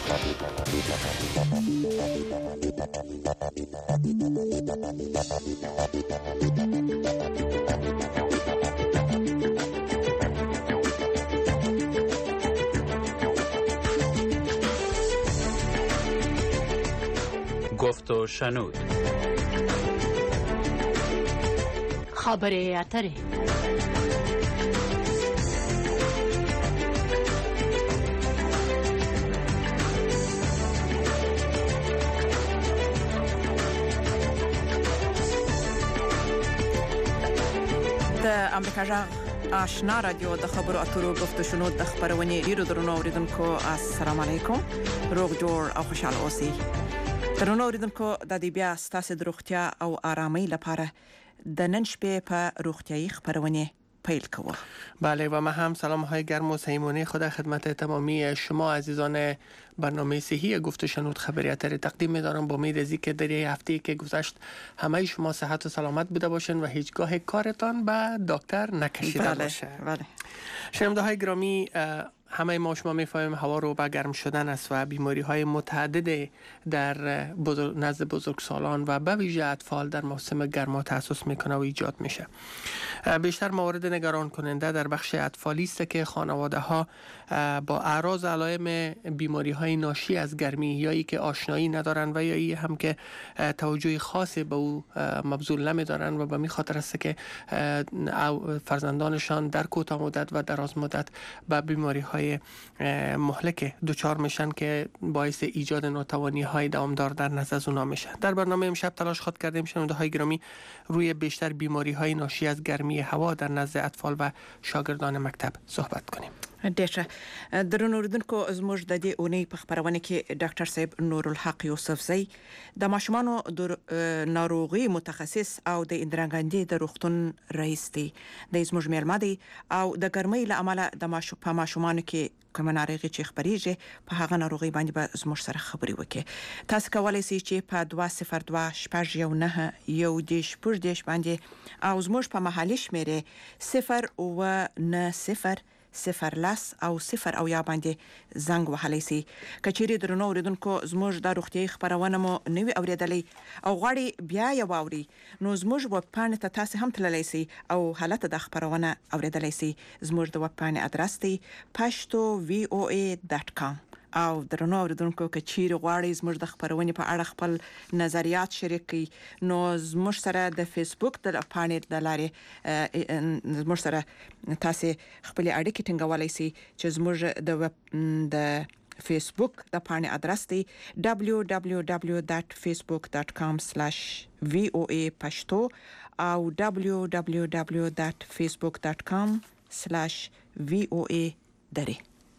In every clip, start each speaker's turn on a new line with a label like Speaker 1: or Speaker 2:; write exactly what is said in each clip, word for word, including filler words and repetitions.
Speaker 1: گفت و شنود.
Speaker 2: خبر اتره.
Speaker 3: د امریکا جغ آشنا رادیو د خبرو اترو گفت و شنود د خبرونې ډیرو درنو اوریدونکو السلام علیکم، روغ جوړ او خوشاله اوسئ. درنو اوریدونکو د دې بیا ستاسو د روغتیا او آرامۍ لپاره د نن شپې په روغتیايي خبرونه پیل کوم.
Speaker 4: بله و ما هم سلام های گرم و صمیمانه خود خدمت تمامی شما عزیزان برنامه صحی گفت و شنود خبریاتر تقدیم می‌دارم با امید از اینکه در این هفته که گذشت همه شما صحت و سلامت بوده باشین و هیچگاه کارتان به دکتر نکشیده
Speaker 3: بله،
Speaker 4: باشه.
Speaker 3: بله.
Speaker 4: شنونده های گرامی، همه ما شما می‌فهمیم هوا رو به گرم شدن است و بیماری های متعدد در بزرگ نزد بزرگسالان و به ویژه اطفال در موسم گرما تحسس میکنه و ایجاد میشه. بیشتر موارد نگران کننده در بخش اطفالی است که خانواده ها با اعراض علائم بیماری های ناشی از گرمی یا ای که آشنایی ندارن و یا ای هم که توجه خاصی به او مبذول نمیدارن و به می خاطر است که فرزندانشان در کوتاه مدت و دراز مدت به بیماری های مهلک دچار میشن که باعث ایجاد ناتوانی های دامدار در نزد از اونا میشه. در برنامه امشب تلاش خود کردیم شنونده های گرامی روی بیشتر بیماری های ناشی از گرمی هوا در نزد اطفال و شاگردان مکتب صحبت کنیم.
Speaker 3: ډیره درنو اوریدونکو، زموږ د دې اونۍ په خبرونه کې ډاکټر صاحب نورالحق یوسفزی د ماشومانو د ناروغي متخصص او د اندرانګاندي د روغتون رئیس دی. د زموږ میلمه دی او د ګرمۍ له امله د ماشو په ماشومانو کې کوم ناروغي چې خبريږي په هغه ناروغي باندې به زموږ سره خبري وکړي. تاسو کولای شئ چې په دوه صفر دوه شپږ یو نه یو دیش پر دیش باندې او زموږ په محلي شمیره صفر و نه صفر صفر لاس او صفر او یا باندې زنګ وهلی سي. کچيري درنو اوریدونکو زموږ د روغتيي خبرونه مو نوي اوریدلې او غواړي بیا یو اوري نو زموږ وب پاڼه ته تاسو هم تللی سي او حالت د خبرونه اوریدلې سي. زموږ د وب پاڼه ادرس دی پښتو وی او ای ډاټ کام او درنو اوریدونکو کچيري غواړي زموږ د خبرونه په اړه خپل نظریات شریک کړي نو زموږ سره د فیسبوک د پاڼې د لارې زموږ سره تاسو خپل اړیکې ټینګولای سي چې زموږ د د فیسبوک د پاڼې ادرس دی دبلیو دبلیو دبلیو ډاټ فیسبوک ډاټ کام سلیش وی او ای پښتو او دبلیو دبلیو دبلیو ډاټ فیسبوک ډاټ کام سلیش وی او ای دری.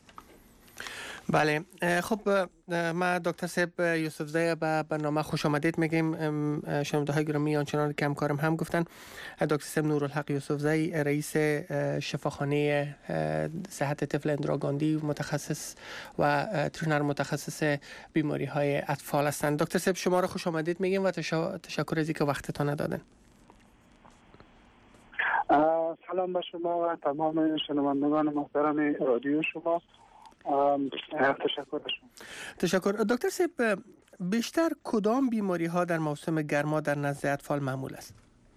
Speaker 4: بله، خب ما دکتر صاحب یوسفزی به برنامه خوش آمدید میگیم. شنونده های گرامی آنچنان که همکارم هم گفتن، دکتر صاحب نورالحق یوسفزی رئیس شفاخانه صحت طفل اندراگاندی متخصص و ترینر متخصص بیماری های اطفال هستند. دکتر صاحب شما را خوش آمدید میگیم و تشکر از اینکه وقتتان دادن.
Speaker 5: سلام به شما و تمام شنوندگان محترم رادیو شما. تشکر شما.
Speaker 4: تشکر. دکتر صاحب بیشتر کدام بیماری ها در موسم گرما در نزد اطفال معمول است؟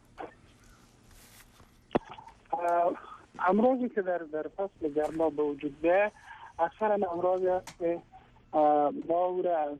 Speaker 5: امراضی که در در فصل گرما به وجود بیاید اکثرا امراضی است که باور از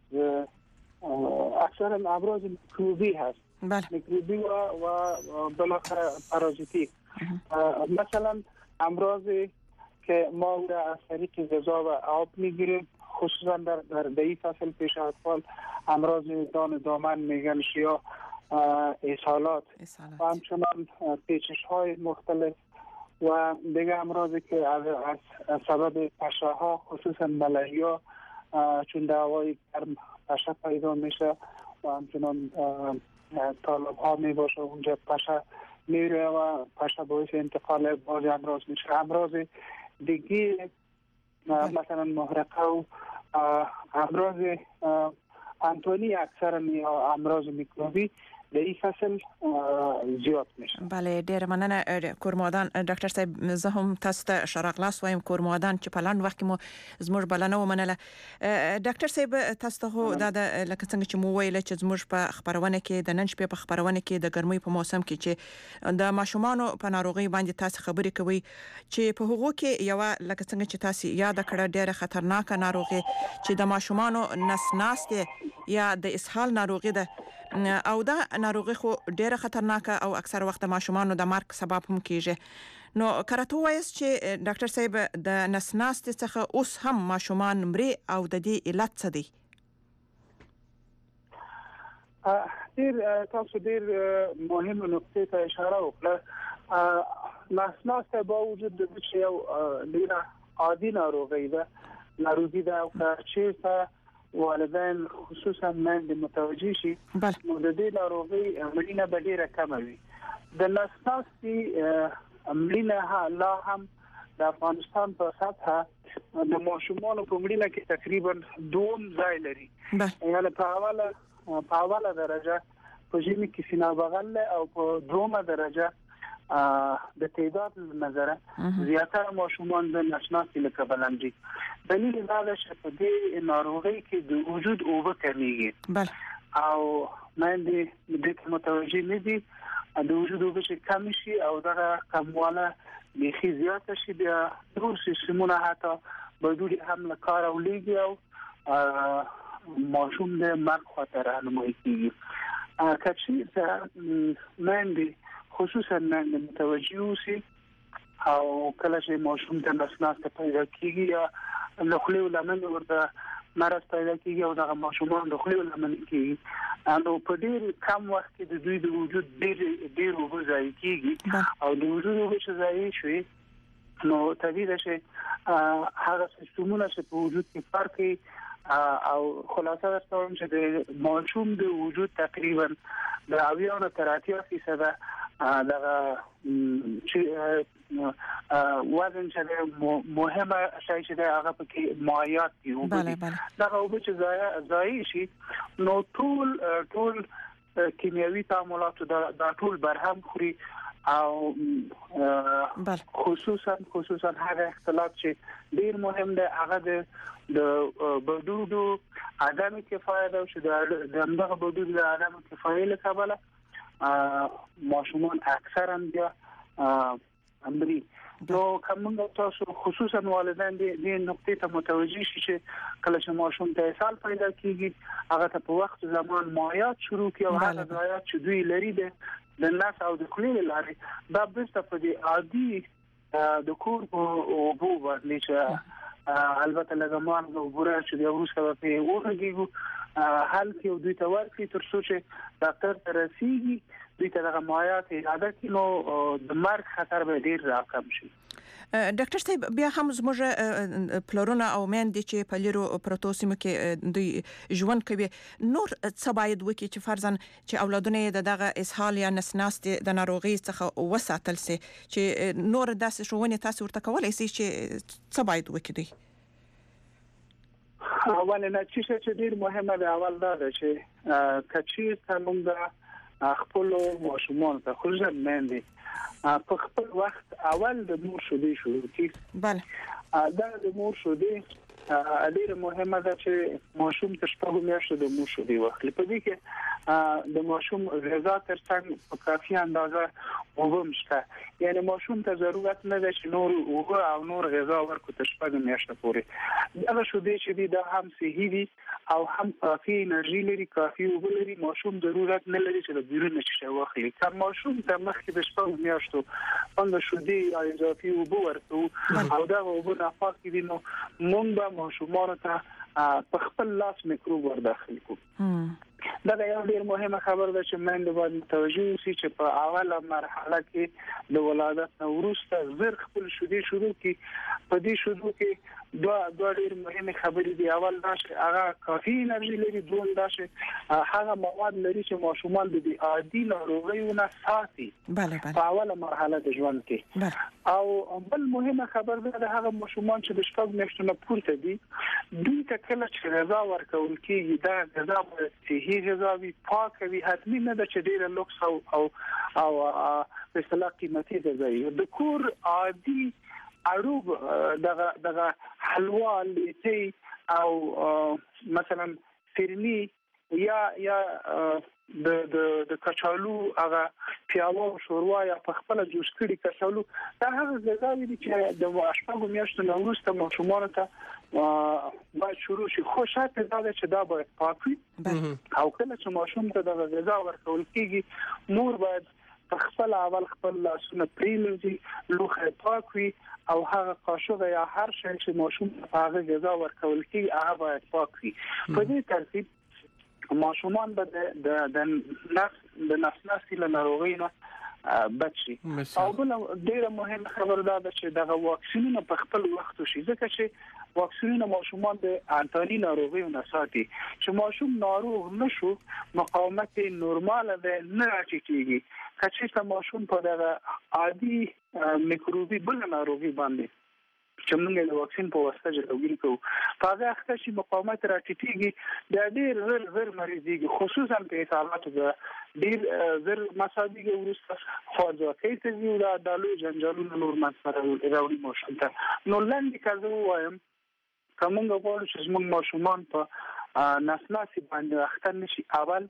Speaker 5: اکثرا امراض میکروبی هست.
Speaker 3: بله.
Speaker 5: میکروبی و و بالاخره پارازیتی. مثلا امراضی که ما او را از طریق غذا و آب میگیریم، خصوصا در در این فصل پیش اطفال امراض دان دامن میگن یا اسهالات و همچنان پیچش های مختلف و دیگه امراضی که از, از سبب پشه‌ها خصوصا ملاریا چون دعوای گرم پشه پیدا میشه و همچنان طالب ها می باشه اونجا پشه میره و پشه باعث انتقال بعضی امراض میشه. امراض دیگه مثلا محرقه و امراض انتونی اکثرا یا امراض میکروبی د این فصل زیات میشه.
Speaker 3: بله ډیر مننه کورمادان ډاکټر صاحب. زه هم تاسو ته شرغلاس وایم کورمادان چې په لاند وخت مو زموږ بلنه ومنله. ډاکټر صاحب تاسو ته دا لکه څنګه چې مو ویل چې زموږ په خبرونه کې د نن شپې په خبرونه کې د ګرمۍ په موسم کې چې د ماشومانو په ناروغي باندې تاسو خبرې کوي چې په هغو کې یو لکه څنګه چې تاسو یاد کړه ډیره خطرناکه ناروغي چې د ماشومانو نس ناستې یا د اسهال ناروغي ده او دا ناروغي خو ډیره خطرناکه او اکثر وخت د ماشومانو د مرګ سبب هم کیږي. نو کراته وایس چې ډاکټر صاحب د نس ناستې څخه اوس هم ماشومان مري او د دې علت څه دی؟
Speaker 5: ډیر تاسو ډیر مهمه نقطه ته اشاره وکړه. نس ناسته با وجود د چې یو ډیره عادي ناروغي ده ناروغي ده او چې والدین خصوصا من د متوجي شي نو د دې ناروغي مړینه به ډیره کم وي. د نس ناستې مړینه لا هم د افغانستان په سطحه د ماشومانو په مړینه کې تقریبا دوم ځای لري. یعنی په اوله په اوله درجه په ژمي کې سینا بغل او په دومره درجه د تعداد نظر زیاتره ماشومان د نشناسي لکه بلندي. دلیل دا ده چې په دې ناروغي کې د وجود اوبه کمیږي او مندي د متوجي نه دي د وجود اوبه چې کم شي او دا کمواله بيخي زیاته شي بیا ټول سیستمونه حتی بدوري هم له کار او لګي او ماشوم د مرګ خطر رانمایي کیږي. کچې مندي خصوصا من متوجي اوسي او کله چې ماشوم د نسناسته پیدا کیږي یا له خلې ولمن ورته مرض پیدا کیږي او د ماشومان د خلې ولمن کیږي نو په ډیر کم وخت کې د دوی د وجود ډیر ډیر وځي کیږي او د وجود وځي ځای شي نو طبيعي ده چې هغه سیستمونه چې په وجود کې فرق او خلاصه درته چې د ماشوم د وجود تقریبا د اویانو تر اتیا فیصد دغه چې وزن چې مهمه شای چې هغه په مایات دی او دغه او چې ځای شي نو ټول ټول کیمیاوي تعاملات دا ټول برهم خوري او خصوصا خصوصا هغه اختلاط چې ډیر مهم دی هغه د بدودو عدم کفایت او چې د دغه بدود د عدم کفایت له کبله ماشومان اکثرا بیا امري نو کومه تاسو خصوصا والدین دې نقطې ته متوجي شي چې کله چې ماشوم ته اسهال پیدا کیږي هغه ته په وخت زمان مایات شروع کی او هغه مایات چې دوی لري د ناس او د کلي لري دا بسته په دې عادي د کور او بو باندې چې البته لګمان او ګوره چې د روسه په وګړو حل کې دوی ته ورکړي تر څو چې ډاکټر ته رسیږي دوی ته هغه مایات اراده کینو د مرګ خطر به ډیر راکم شي.
Speaker 3: ډاکټر صاحب بیا هم زموږ پلرونه او میندې چې په لیرو پروتو سیمو کې دوی ژوند کوي نور څه باید وکړي چې فرضاً چې اولادونه د دغه اسهال یا نسناستې د ناروغي څخه وساتل سي چې نور داسې ښوونې تاسو ورته کولای شئ چې څه باید وکړي؟
Speaker 5: اوله چې ډیر مهمه ده اول دا چې کچیر څنګه خپل ماشومان ته خصوصا مېندې په خپل وخت اول د مور شودې شروع کی بله دا د مور شودې ډیره مهمه ده چې ماشوم ته شپږ میاشتې د مور شودې واخلي. په دې کې د ماشوم غذا ترڅنګ په کافي اندازه اوبه مشته یعنی ماشوم ته ضرورت نه ده چې نور اوبه او نور غذا ورکړي تر شپږ میاشتې پورې. دا شودې چې دا هم صحي دي او هم کافي انرژي لري کافي اوبه لري ماشوم ضرورت نه لري چې د بیرون نشي واخلي. که ماشوم ته مخکې د شپږ میاشتو باندې شودې یا اضافي اوبه ورکړو او دا اوبه ناپاک دي نو مونږ ماشومان ته په خپل لاس میکروب ورداخل کو. دا یو ډیر مهمه خبر ده چې مند باندې توجه وشي چې په اوله مرحله کې د ولادت وروسته زر خپل شودې شروع کی په دې شودو کې دا د ډیر مهمه خبرې دی اول دا چې هغه کافي انرژي لري دوم دا چې هغه مواد لري چې ماشومان د عادي ناروغیو نه ساتي
Speaker 3: بله بله
Speaker 5: په اوله مرحله د ژوند کې او بل مهمه خبر ده هغه ماشومان چې د شپږ میاشتو نه پورته دي دوی ته کله چې غذا ورکول کیږي دا غذا به صحي غذا وي پاک وي حتمی نه ده چې ډیره لوکس او او او په اصطلاح قیمتي غذا وي د کور عادي اړو دغه دغه حلوا لیتي او مثلا فرني یا یا د د د کچالو هغه پیاوه او شوروا یا په خپل جوش کړي کچالو دا هغه غذاوي دي چې د واشپاغو میاشتو نه وروسته ماشومان ته باید شروع شي خو شاته دا چې دا باید پاک وي او کله چې ماشوم ته د غذا ورکول کیږي مور باید خپل اول خپل لاسونه پریمنځي لوخه پاک وي او هغه قاشق یا هر شی چې ماشوم ته هغه غذا ورکول کیږي هغه باید پاک وي په دې ترتیب ماشومان به د د نفس د نفس نسل ناروغي نه بچي او بل ډیره مهمه خبره ده چې دغه واکسینونه په خپل وخت شي ځکه چې واکسینونه ماشومان د انټانی ناروغي نه ساتي چې ماشوم ناروغ نشو مقاومت نورمال ده نه راټیټيږي کچې ماشوم په دغه عادي میکروبي بل ناروغي باندې چې موږ د واکسین په واسطه جوړول کوو په هغه وخت چې مقاومت راټیټيږي د ډېر زر زر مریضيږي خصوصا په حالاتو کې ډېر زر مساويږي ورسته خواځه کیسه وی دا د لوی جنجالونو نور مسره راوړي ماشوم ته نو لاندې کړو وایم کومه غواړو چې موږ ماشومان په نسلاسي باندې اختر نشي اول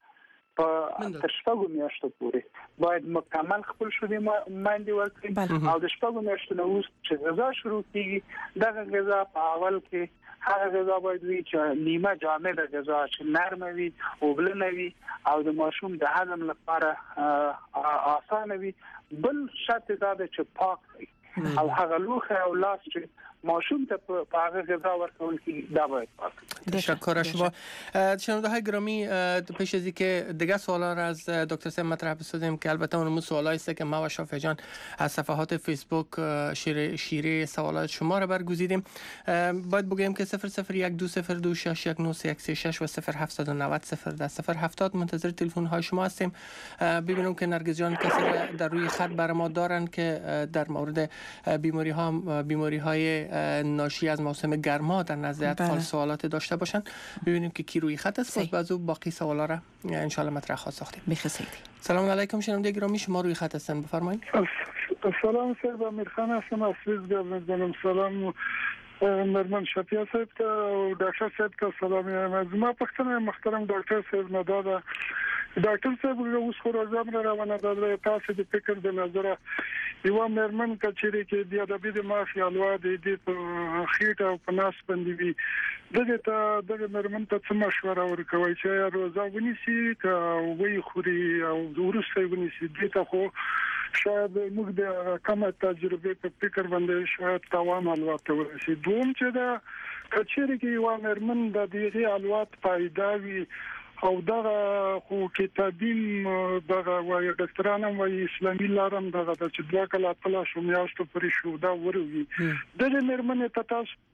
Speaker 5: په تر شپږو میاشتو پورې باید مکمل خپل شوی ماندې ورکړي او د شپږو میاشتو نه وروسته چې غذا شروع کیږي دغه غذا په اول کې هغه غذا باید وي چې نیمه جامد غذا چې نرم وي او بلنه وي او د ماشوم د هضم لپاره آسانه وي بل شرط دا ده چې پاک وي او هغه لوخه او لاس چې ماشوم ته په هغه غذا ورکول کی دا باید پاک.
Speaker 4: تشکر شما. شنونده های گرامی پیش از اینکه دیگه سوالا را از دکتر سیم مطرح بسازیم که البته اون سوالایی است که ما و شافعی جان از صفحات فیسبوک شیره شیره سوالات شما را برگزیدیم. باید بگیم که صفر صفر یک دو صفر دو شش یک نه سه یک سه شش و صفر هفت نه صفر صفر ده صفر هفتاد منتظر تلفن های شما هستیم. ببینم که نرگس جان کسی در روی خط بر ما دارن که در مورد بیماری ها بیماری های ناشی از موسم گرما در نزد اطفال سوالات داشته باشن. ببینیم که کی روی خط است. باز بعضو باقی سوالا را ان شاء الله مطرح خواهد ساختیم.
Speaker 3: بخیر.
Speaker 4: سلام علیکم شنونده گرامی شما روی خط هستن بفرمایید.
Speaker 6: سلام سید امیرخان هستم از سوئیس می‌زنم. سلام مرمن شفیع صاحب ته او ډاکټر صاحب ته سلام یم. زما پښتنه محترم ډاکټر صاحب نه دا ډاکټر صاحب اوس خو راځم را روانه ده تاسو د فکر د نظر یو مرمن کچېری کې د ادبي د مافیا الوا د دې په خېټه او په ناس باندې وي دغه ته دغه مرمن ته څه مشوره ورکوي چې روزه ونیسي که وی خوري او ورسته ونیسي دې ته خو شاید موږ د کومه تجربه په فکر باندې شاید تاوان الوات ورسي دوم چې دا کچېری کې یو مرمن د دې الوات فائدہ وي او دغه خو کتابین دغه وایي ډاکټرانو وایي اسلامي لارم دغه چې دوه کله په شو میاشتو پرې شو دا وروي دغه مرمنه ته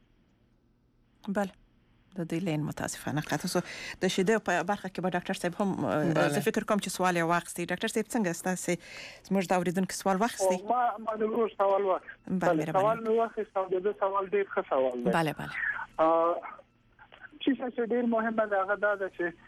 Speaker 6: تاسو
Speaker 3: بله د دې لین متاسفانه قطع سو د شیده په برخه کې به ډاکټر صاحب هم زه فکر کوم چې سوال یې واخستي ډاکټر صاحب څنګه ستاسو زموږ دا اوریدونکو سوال واخستي
Speaker 5: ما ما د ورو سوال واخست بله سوال نو واخست او د سوال ډیر ښه سوال دی
Speaker 3: بله بله
Speaker 5: چې څه ډیر مهمه ده هغه دا چې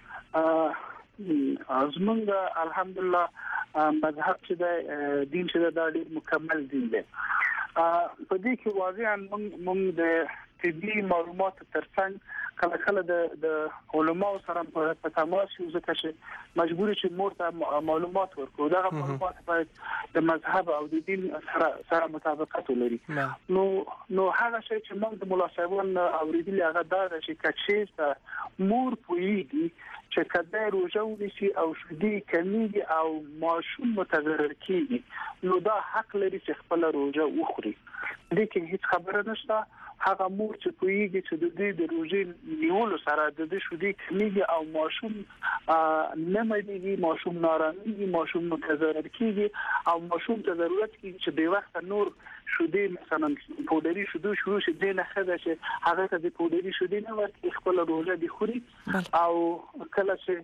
Speaker 5: ازمنګ الحمدلله مذهب چې د دین چې د ډیر مکمل دین دی په دې کې واضحا موږ د طبي معلومات ترڅنګ کله کله د د علماء سره په تماس یو ځکه چې مجبور چې مور ته معلومات ورکړو دا معلومات باید د مذهب او د دین سره سره مطابقت ولري نو نو هغه شی چې موږ د مولا صاحبان اوریدل هغه دا چې کچې مور پویږي چې کله روزه ونیسي او شدي کمیږي او ماشوم متضرر کیږي نو دا حق لري چې خپل روزه وخوري دې کې هیڅ خبره نشته هغه مور چې کویږي چې د دې د روزي نیولو سره د دې شودي کمیږي او ماشوم نه مېږي ماشوم ناراضي ماشوم متضرر کیږي او ماشوم ته ضرورت کیږي چې د وخت نور شودي مثلا پودری شودو شروع شي د نه خده چې هغه ته د پودری شودي نه ورته خپل روزه دي خوري او کله چې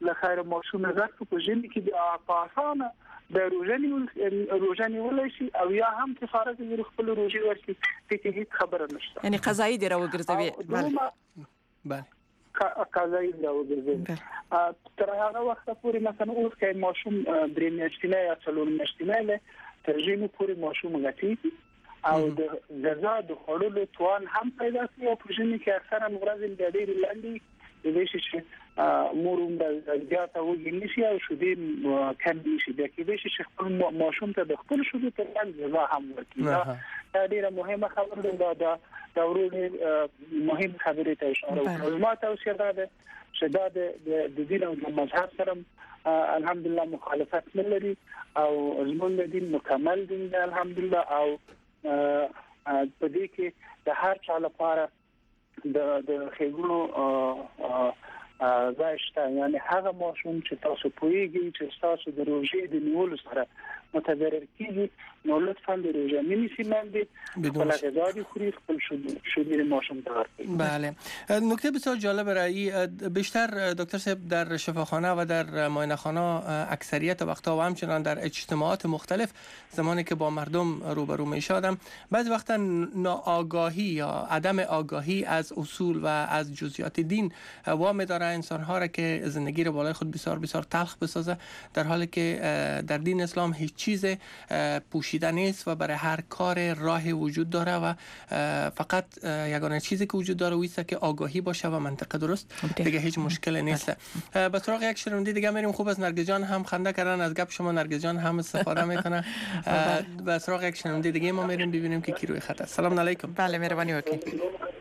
Speaker 5: لخیر ماشوم زکه په ژوند کې د پاسانه د روزنی روزنی ولشي او یا هم کفاره د خپل روزي ورکړي ته هیڅ خبره نشته
Speaker 3: یعنی قضایي دی راوګرځوي
Speaker 4: بله
Speaker 5: بله قضایي راوګرځوي تر هغه وخت پورې مثلا اوس کې ماشوم درې میاشتې یا څلور میاشتې نه ترجمه پورې ماشوم غټي او د غذا د خورلو توان هم پیدا کوي او په ژوند کې اکثرا ورځې د ډېر لاندې د ویشي چې مور عمر زیاته وګڼي شي او شو دې کم شي د کې ویشي چې خپل ماشوم ته د خپل شو د ترمن غذا هم ورکړي دا ډېره مهمه خبره ده دا د ورونې مهم خبرې ته اشاره وکړم ما ته اوسه دا چې دا د دین او د مذهب سره الحمدلله مخالفت نه لري او زموږ دین مکمل دین دی الحمدلله او په دې کې د هر چا لپاره د د خېګونو زاشته یعنی هغه ماشوم چې تاسو پوهیږئ چې تاسو د روزي د نیولو سره متضرر کیږي نو لطفا د روزي نیسی باندې بدون غذا خوري خپل شدیر ماشوم دار.
Speaker 4: بله نکته بسیار جالب رایی بیشتر دکتر صاحب در شفاخانه و در معاینه خانه اکثریت وقتا و همچنان در اجتماعات مختلف زمانی که با مردم روبرو می شدم بعضی وقتا ناآگاهی یا عدم آگاهی از اصول و از جزئیات دین وامی داره انسان ها را که زندگی را بالای خود بسیار بسیار تلخ بسازه در حالی که در دین اسلام هیچ چیز پوشیده نیست و برای هر کار راه وجود داره و فقط یگانه چیزی که وجود داره ویسته که آگاهی باشه و منطق درست دیگه هیچ مشکل نیست. به سراغ یک شنونده دیگه میریم. خوب است نرگس جان هم خنده کردن از گپ شما نرگس جان هم استفاده میکنه. به سراغ یک شنونده دیگه ما میریم ببینیم که کی روی خط است. سلام علیکم.
Speaker 3: بله مهربانی وکیل.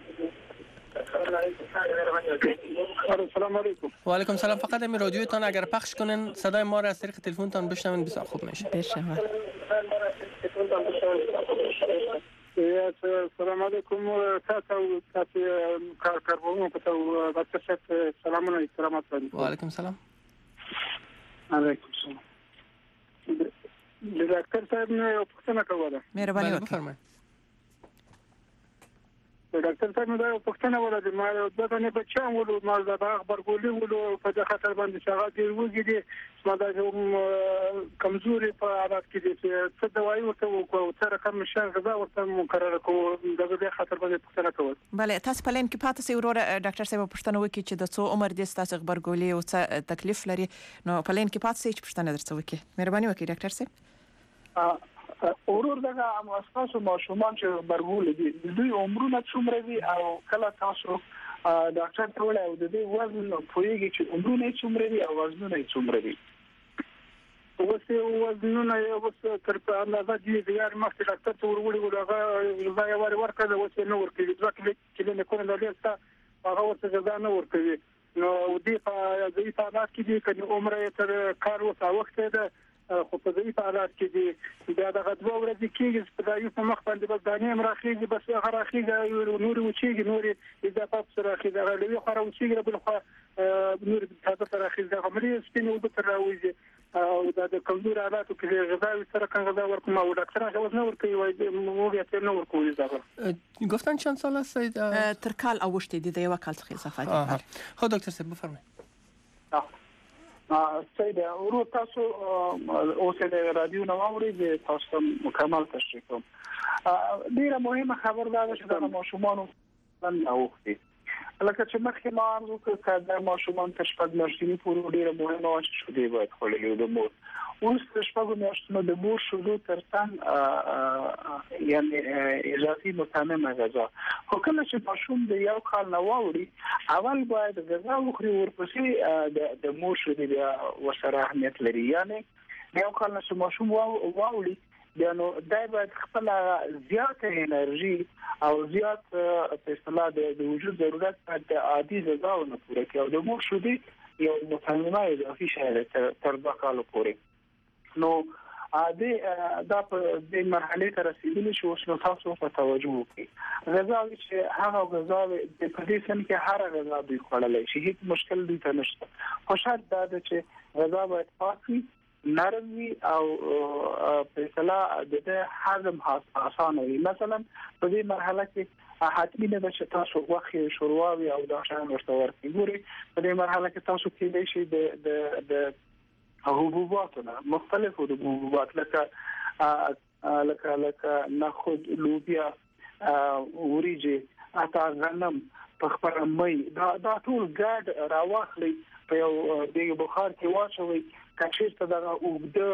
Speaker 6: سلام علیکم.
Speaker 4: و علیکم سلام. فقط این رادیوتان اگر پخش کنین صدای ما را از طریق تلفنتان بشنوین بسیار خوب میشه.
Speaker 3: بشنوه.
Speaker 6: سلام علیکم تاسو تاسو کارکونکو ته ورته سلامونه احترامات
Speaker 4: و علیکم سلام.
Speaker 6: علیکم سلام. ډاکټر صاحب نه پوښتنه کوله.
Speaker 3: مهرباني وکړئ.
Speaker 6: ډاکټر صاحب نو دا پښتنه ولادي ما دا نه بچم ولو ما دا خبرګولي ولو په د خطر باندې شغال دی وګړي ما دا کمزوري په حالت کې دي چې څه دوايي ورته او تر کوم شان غذا ورته مقرره کوو دا د خطر باندې پښتنه کوي.
Speaker 3: بله تاسو په لین کې پاتې سي ورور ډاکټر صاحب پښتنه وکړي چې د څو عمر دي تاسو خبرګولي او څه تکلیف لري نو په لین کې پاتې سي چې پښتنه درته وکړي. مهرباني وکړئ ډاکټر صاحب.
Speaker 5: اورور دغه اساسو ماشومان چې برګول دي دوی عمرونه څومره دي او کله تاسو ډاکټر ته وړاندې او د دې وزن پوهیږي چې عمرونه څومره دي او وزنونه څومره دي.
Speaker 6: اوسه وزنونه یو څه تر په اندازه دي د یار مخکې ډاکټر ته ورولې ولغه دا یو ورکړه اوسه نو ورکړي ځکه چې له کومه د لیستا هغه ورته غذا نه ورکوي نو دې په دې په حالت کې دي چې عمره تر کار وسه وخت ده خو په دې حالات کې دي دا د غدو ورځې کېږي په دایو په مخ باندې بس دانې مراخيږي بس هغه راخيږي نور وچیږي نور اضافه سره راخيږي هغه لوي خو وچیږي بل خو نور تاسو سره راخيږي هغه مری سپینو د تر راوځي او دا د کمزور حالاتو کې غذا سره کله غذا ورکوم او ډاکټر هغه وزن ورکوي وایي مو بیا ته نو ورکوي دا
Speaker 4: گفتن چند سال است
Speaker 3: تر کال اوشته دي د یو کال څخه اضافه دي.
Speaker 4: خو دکتر صاحب بفرمایئ.
Speaker 5: سیده ورو تاسو اوسه د رادیو نو اوري تاسو مکمل تشریح کوم. ډیره مهمه خبر دا ده چې د ماشومانو باندې اوختي لکه چې مخکې ما عرض وکړ چې د ماشومان په شپږ میاشتې پورې ډیره مهمه وه چې شیدې باید خوړلې د مور اوس د شپږو میاشتو د مور شیدو ترڅنګ یعنی اضافي متممه غذا خو کله چې ماشوم د یو کال نه واوړي اول باید غذا وخوري ورپسې د مور شیدې بیا ورسره اهمیت لري یعنی یو کال نه چې ماشوم واوړي یعنی دای باید خپل زیات انرژي او زیات په اصطلاح د وجود ضرورت د عادي غذاونه پوره کوي او د مور شیدې یو متممه اضافي شی تر دا کال پورې نو عادي دا په دې مرحله ته رسیدلی شو چې تاسو په توجه وکړئ غذا چې هغه غذا د پدې سن کې هر غذا دوی خوړلای شي هیڅ مشکل دوی ته نشته خو شرط دا ده چې غذا باید پاکي نرم وي او په اصطلاح د هضم اسانه وي مثلا په دې مرحله کې حتمی نه چې تاسو وخت شورواوي او دا شان ورته ورکړي. ګوري په دې مرحله کې تاسو کېدای شي د د د حبوباتونه مختلف حبوبات لکه لکه لکه نخود، لوبیا، وریجې، اتا غنم، پخپر مې دا دا ټول ګډ راواخلي په یو د بخار کې واچوي. کچې ته دا وګد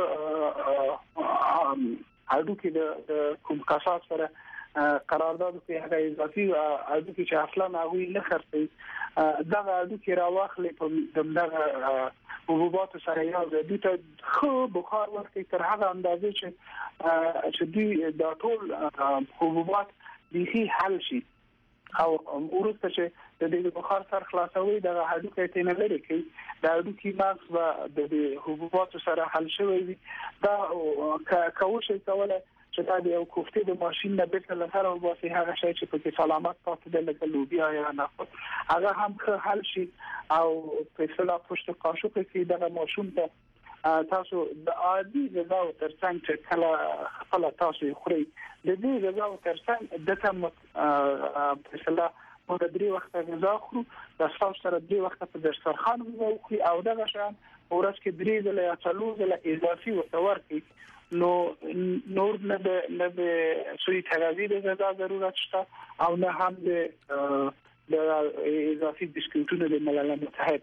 Speaker 5: اډو کې د کوم کاسات سره قرارداد کې هغه اضافي اډو کې چې اصلا هغه نه خرڅي دا اډو کې راواخلي په دغه حبوبات سره یو د دې ته خو بخار ورکړي تر هغه اندازې چې چې دوی دا ټول حبوبات به حل شي او ورسته چې د دې بخار سره خلاصوي د هډو کې تنه لري کې د هډو کې ماس و د حبوبات سره حل شوی وي. دا کوشش کوله چې دا د یو کوفتې د ماشين نه به له سره وباسي هغه شی چې په سلامت تاسو د لوبیا یا نه هغه هم حل شي او په اصطلاح پشت قاشق کې د ماشوم ته تاسو د عادي غذا او ترڅنګ چې کله خپل تاسو خوري د دې غذا او ترڅنګ د تم په اصطلاح په درې وخت غذا خورو د تاسو سره درې وخت په دسترخوان وخوري او دغه شان ورځ کې درې ځله یا څلور ځله اضافي ورته کوي نو نور نه د نه د سوی تغذیه د غذا ضرورت شته او نه هم د د اضافي بسکټونو د ملل متحد.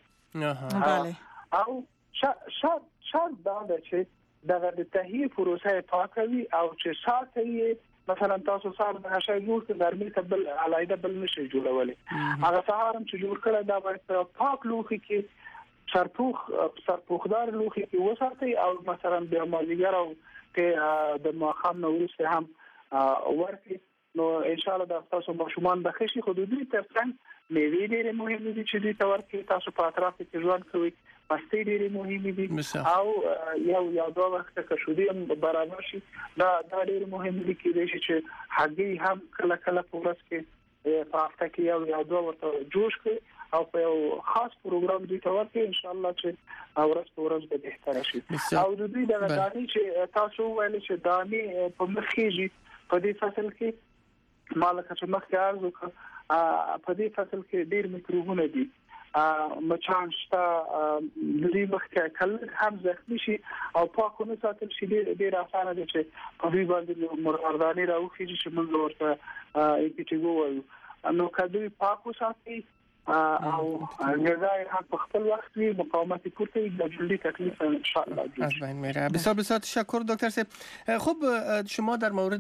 Speaker 3: بله
Speaker 5: او شاد شاد دا چې دغه د تهیه پروسه پاکوي او چې ساتي مثلا تاسو سره د شای جوړ کې ګرمي ته بل علایده بل نشي جوړولې هغه سهارم چې جوړ کړه دا باید پاک لوخي کې سرپوخ سرپوخدار لوخي کې وساتي او مثلا د مازیګر او کې د ماخام نو ورسته هم ورکي نو ان شاء الله د تاسو مشومان د خشي حدودي ترڅنګ میوې ډېرې مهمه دي چې د تور کې تاسو په اطراف کې ژوند کوي مستې ډېرې مهمه دي او یو یا دوه وخت کې شودي برابر شي دا دا ډېرې مهمه دي چې چې هګۍ هم کله کله په ورځ کې په هفته کې یو یا دوه ورته جوش کړي او په یو خاص پروګرام دی تور کې ان شاء الله چې ورځ په ورځ به بهتر شي او د دې د غاړي چې تاسو ویل چې دانی په مخېږي په دې فصل کې مالک چې مخکې ارزو په دې فصل کې ډېر میکروبونه دي مچان شته د دې مخکې کله هم زخمی شي او پاکونه ساتل شي ډېر اسانه دي چې په دې باندې مرغداني راوخیږي چې موږ ورته ایپیټیګو وایو نو کله پاکو ساتي او غذای هم په خپل وخت وی مقاومت کوي د جلدی تکلیف ان شاء الله
Speaker 4: از بین میره. بسیار بسیار تشکر دکتر صاحب. خب شما در مورد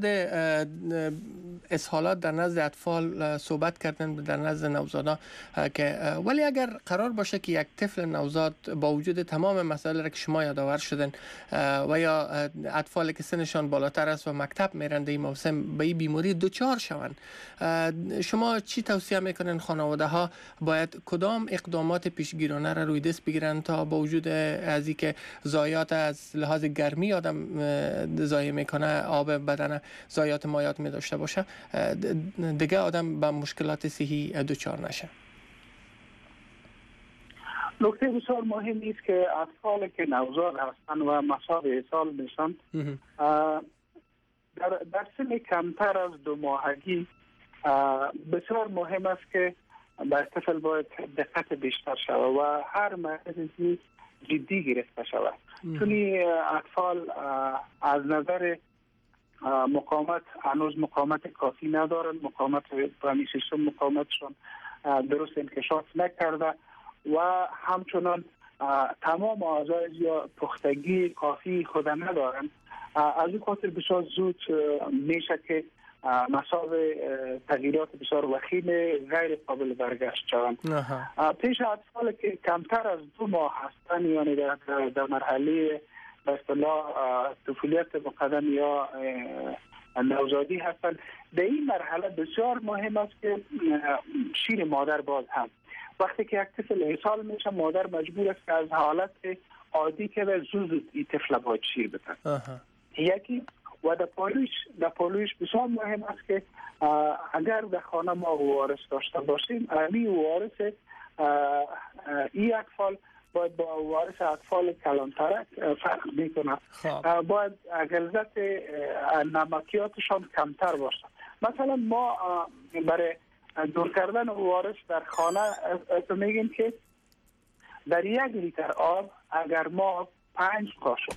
Speaker 4: اسهالات در نزد اطفال صحبت کردن در نزد نوزادان که ولی اگر قرار باشه که یک طفل نوزاد با وجود تمام مسائل را که شما یادآور شدن و یا اطفالی که سنشان بالاتر است و مکتب میرن در این موسم به این بیماری دچار شوند شما چی توصیه میکنن خانواده ها باید کدام اقدامات پیشگیرانه را روی دست بگیرن تا با وجود از اینکه ضایعات از لحاظ گرمی آدم ضایع میکنه آب بدن ضایعات مایعات می داشته باشه دیگه آدم به مشکلات صحی دچار نشه.
Speaker 5: نکته بسیار مهمی است که اطفال که نوزاد هستند و مسابقه سال میشن در در سن کمتر از دو ماهگی بسیار مهم است که بر طفل باید دقت بیشتر شود و هر مورد جدی گرفته شود. چون اطفال از نظر مقاومت هنوز مقاومت کافی ندارن، مقاومت برای سیستم مقاومتشون درست انکشاف نکرده و همچنان تمام اعضای یا پختگی کافی خود ندارن. از این خاطر بسیار زود میشه که مساوی تغییرات بسیار وخیم غیر قابل برگشت شوند. پیش اطفال که کمتر از دو ماه هستند یعنی در, در مرحله به اصطلاح طفولیت مقدم یا نوزادی هستند در این مرحله بسیار مهم است که شیر مادر باز هم وقتی که یک طفل ایصال میشه مادر مجبور است که از حالت عادی که به زود این طفل باید شیر بده. یکی و در پالویش در پالویش بسیار مهم است که اگر در خانه ما وارث داشته باشیم این وارث این اطفال باید با وارث اطفال کلانترک فرق میکنه. باید غلظت نمکیاتشان کمتر باشه. مثلا ما برای دور کردن اوارش در خانه میگیم که در یک لیتر آب اگر ما پنج قاشق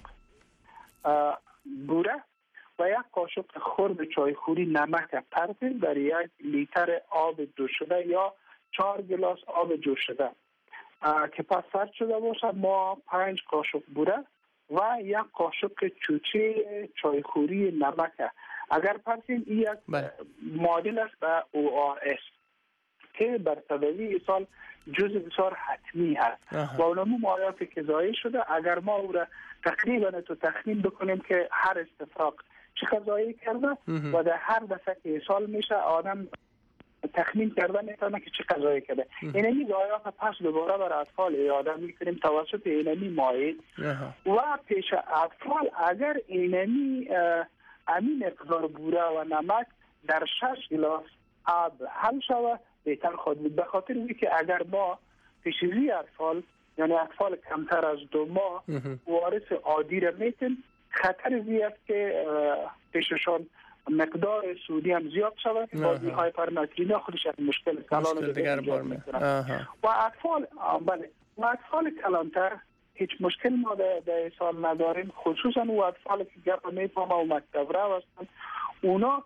Speaker 5: بوره و یک قاشق خرد چایخوری نمک پرتیم در یک لیتر آب جوش شده یا چهار گلاس آب جوش شده که پس سرد شده باشه، ما پنج قاشق بوره و یک قاشق چوچه چایخوری نمک اگر پرتیم، این یک معادل است به او آر اس که بر طبیعی سال جزء بسیار حتمی هست و اونمو مایاتی که ضایع شده اگر ما او را تقریبا تو تخمین بکنیم که هر استفراغ چقدر ضایع کرده و در هر دفعه که سال میشه آدم تخمین کرده میتونه که چقدر ضایع کرده. اینمی ضایعات پس دوباره بر اطفال اعاده میکنیم توسط اینمی مایع و پیش اطفال اگر اینمی امین مقدار بوره و نمک در شش گلاس آب حل شود بهتر خود بود، به خاطر اینکه اگر ما پیشگیری اطفال یعنی اطفال کمتر از دو ماه وارث عادی را میتیم، خطر زی است که پیششان مقدار سودیم زیاد شود با هایپرناترینیا خودش از مشکل کلان دیگر بار میکنه و اطفال بله و اطفال کلانتر هیچ مشکل ما در سال نداریم، خصوصا و اطفال که گپ میفهمه و مکتب رو هستن اونا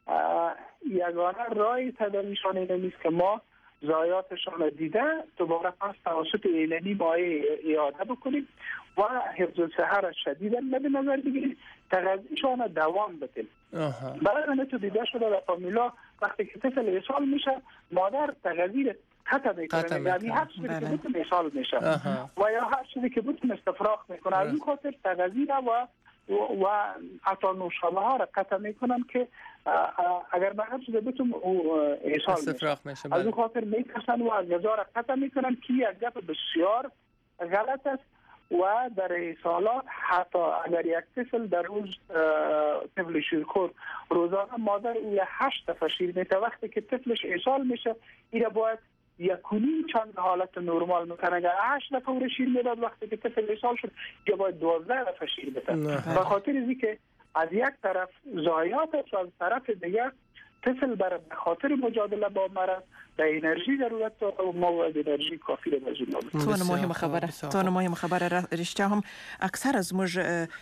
Speaker 5: یگانه رای تداویشان اینه نیست که ما ضایعاتشان دیده دوباره پس توسط اینمی مایع اعاده بکنیم و حفظ الصحه را شدیدا مد نظر بگیریم، تغذیهشان دوام بدیم. برای من تو دیده شده در فامیلا وقتی که طفل ایصال میشه مادر تغذیه قطع میکنه، یعنی هر چیزی که بتونه ایصال میشه و یا هر چیزی که بتونه استفراغ میکنه، از این خاطر تغذیه و و حتی نوشابه ها را قطع میکنن که اگر به هر چیزی بتونه ایصال میشه. از این خاطر میکشن و غذا را قطع میکنن که یک گپ بسیار غلط است و در ایصالات حتی اگر یک طفل در روز طفل شیرخور روزانه مادر او هشت دفعه شیر میده، وقتی که طفلش ایصال میشه این باید یکونی چند حالت نرمال میکنه. اگر هشت دفعه او شیر میداد وقتی که طفل ایصال شد یا باید دوازده دفعه شیر بده. به خاطر اینکه از یک طرف ضایعات است و از طرف دیگر طفل برای خاطر مجادله با مرض به انرژی ضرورت داره و ما باید انرژی کافی رو بزنیم.
Speaker 3: تو مهم خبره تو مهم خبره رښتیا هم اکثر از موږ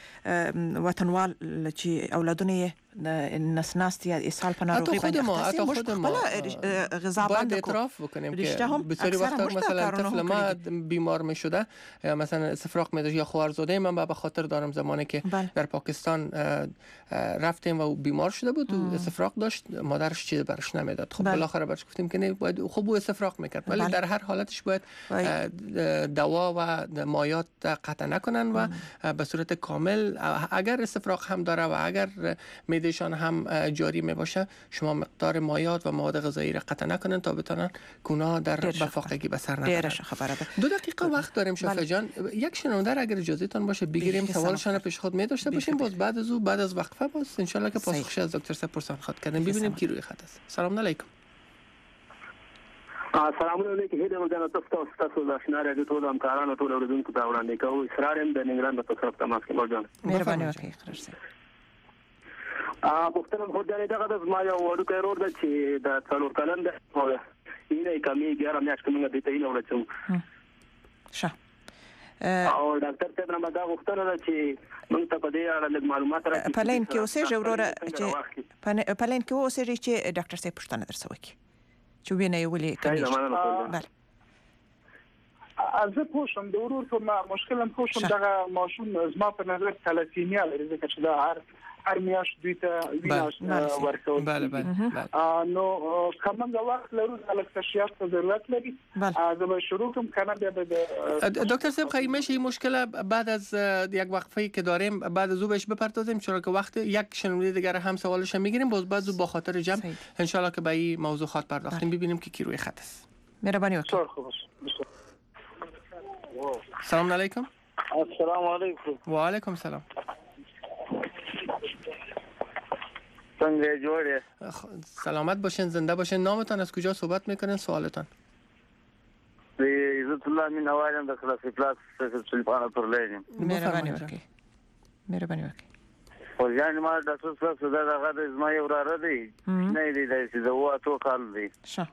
Speaker 3: وطنوال چې اولادونه نسناست یا اسهال په ناروغي باندې
Speaker 4: حتی خود ما
Speaker 3: غذا باید
Speaker 4: اعتراف بکنیم که بسیاری وقتا مثلا طفل ما بیمار می شده مثلا استفراغ می داشت یا خواهرزاده من به خاطر دارم زمانی که در پاکستان رفتیم و بیمار شده بود و استفراغ داشت مادرش چیز برش نمیداد. خب بالاخره برش گفتیم که نه باید خوب او استفراغ میکرد ولی در هر حالتش باید دوا و مایات قطع نکنن و به صورت کامل اگر استفراغ هم داره و اگر معدهشان هم جاری می باشه شما مقدار مایات و مواد غذایی را قطع نکنن تا بتونن کونا در بفاقگی به سر نبرن. دو دقیقه وقت داریم شفا جان، یک شنونده اگر اجازه تان باشه بگیریم سوالشان پیش خود می داشته باشیم باز بعد از او بعد از وقفه باز ان شاء الله که پاسخش از دکتر صاحب پرسان خواهد کردیم ببینیم کی روی خط است. سلام علیکم.
Speaker 7: السلام علیکم. هیله مجانا تاسو تاسو د شناره د ټول همکارانو ټول اوریدونکو ته وړاندې کوم. اسرارم د ننګرهار په تاسو تماس کې موجود.
Speaker 3: مهرباني وکړئ خرڅه.
Speaker 7: ا بوختنه خو دا دغه د ما یو ورکه رور د چې د څلور کلن د اینه کمی ګره میاشت کومه د ته نه ورچو.
Speaker 3: ښه.
Speaker 7: او ډاکټر ته ما دا وختنه ده چې موږ ته په دې اړه لږ معلومات راکړي.
Speaker 3: پلین کې اوسې وروره چې پلین کې اوسې چې ډاکټر صاحب پوښتنه درسه وکړي. چې وینه یې ولې کمیږي. بله.
Speaker 5: از پوشم د ورور په مشکلم پوشم دغه ماشوم زما په نظر تلاسیمیا لري ځکه چې دا هر هر میاشت دوی ته وینه ورکول.
Speaker 4: بله بله.
Speaker 5: نو کومه وخت لرو د کشفیات ضرورت لري. از به شروع کوم کنه بیا به
Speaker 4: دکتر صاحب خیلی میشه این مشکل بعد از یک وقفه‌ای که داریم بعد از او بهش بپردازیم چرا که وقت یک شنونده دیگه هم سوالش میگیریم باز بعد با خاطر جمع ان شاء الله که به این موضوع خاط پرداختیم ببینیم که کی روی خط است.
Speaker 3: مهربانی وکړئ.
Speaker 4: سلام علیکم.
Speaker 7: السلام علیکم.
Speaker 4: و علیکم سلام.
Speaker 7: څنګه جوړه؟
Speaker 4: سلامت باشین زنده باشین. نامتان از کجا صحبت میکنین سوالتان؟
Speaker 7: عزت الله من اوالم د خلاص پلاس سلطانه ترلین.
Speaker 3: مهربانی وکړئ. مهربانی وکړئ.
Speaker 8: ورجان ما ډاکټر صاحب صدا دغه د زما یو وراره دی نه دی داسې د واټو کال دی
Speaker 3: شه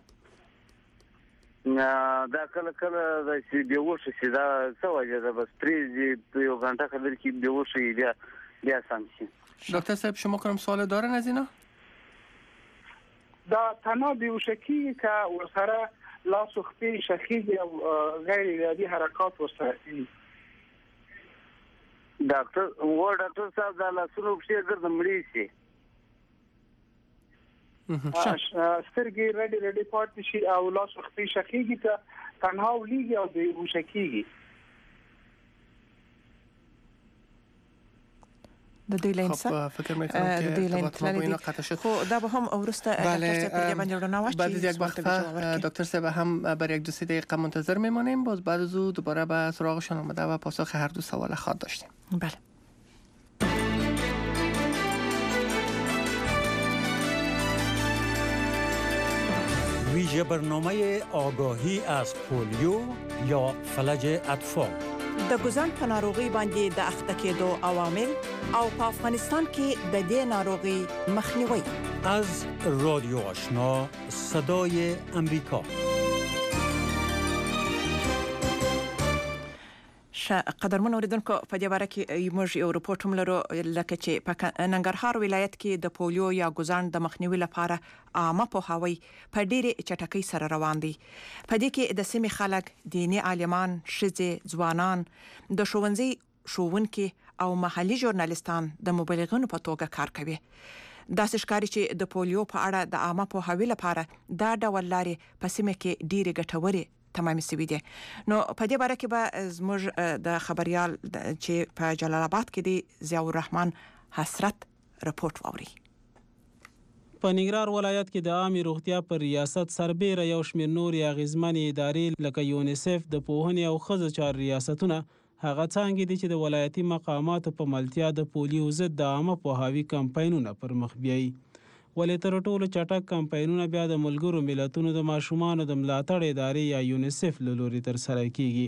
Speaker 8: دا کله کله د چې بیوش شي دا څه وجه ده بس پریزي یو غنټه خبر کې بیوش شي بیا بیا سم شي.
Speaker 4: دکتر صاحب شما کنم سوال دارن از اینا؟
Speaker 5: دا تنها بیوشکی که ورسره لاس و خپې شخیږي او غیر ارادي حرکات ورسره کوي.
Speaker 8: ډاکټر و ډاکټر صاحب دا لاسونو کې ګرځم مړی شي
Speaker 5: سترګې رډي رډي پاتې شي او لاس و خپې شخیږي ته تنها ولېږي او بیوشکیږي.
Speaker 3: د دې لاین څه
Speaker 4: فکر میکنم که ارتباط ما با اینا قطع شد.
Speaker 3: خب دا به هم ورسته دکتر صاحب باندې ورنه واچي.
Speaker 4: بعد از یک وقفه دکتر صاحب هم برای یک دو سه دقیقه منتظر میمانیم. باز بعد از او دوباره به سراغشان آمده و پاسخ هر دو سوال خود داشتیم.
Speaker 3: بله.
Speaker 1: ویژه برنامه آگاهی از پولیو یا فلج اطفال.
Speaker 3: د ګوزن په ناروغي باندې د اخته کېدو عوامل او په افغانستان کې د دې ناروغي مخنیوي.
Speaker 1: از رادیو آشنا صدای امریکا.
Speaker 3: قدرمن اوریدونکو په دې باره کې موږ یو رپورټ هم لرو لکه چې په ننګرهار ولایت کې د پولیو یا ګوزن د مخنیوي لپاره عامه پوهاوی په ډېرې چټکۍ سره روان دي. په دې کې د سیمې خلک، دیني عالمان، ښځې، ځوانان، د ښوونځي ښوونکي او محلي ژورنالیستان د مبلغینو په توګه کار کوي. داسې ښکاري چې د پولیو په اړه د عامه پوهاوي لپاره دا ډول لارې په سیمه کې ډېرې ګټورې تمامي سوي دي. نو په دې باره کې به زموږ د خبريال چې په جلال آباد کې دی ضیاء الرحمن حسرت رپورټ واوري.
Speaker 9: په ننګرهار ولایت کې د عامه روغتیا پر ریاست سربېره یو شمېر نورې اغیزمنې ادارې لکه یونیسف، د پوهنې او ښځو چارو ریاستونه هغه څانګې دي چې د ولایتي مقاماتو په ملتیا د پولیو ضد د عامه پوهاوي کمپاینونه پر مخ بیایي. ولې تر ټولو چټک کمپاینونه بیا د ملګرو ملتونو د ماشومانو د ملاتړ ادارې یا یونیسف له لوري ترسره کیږي.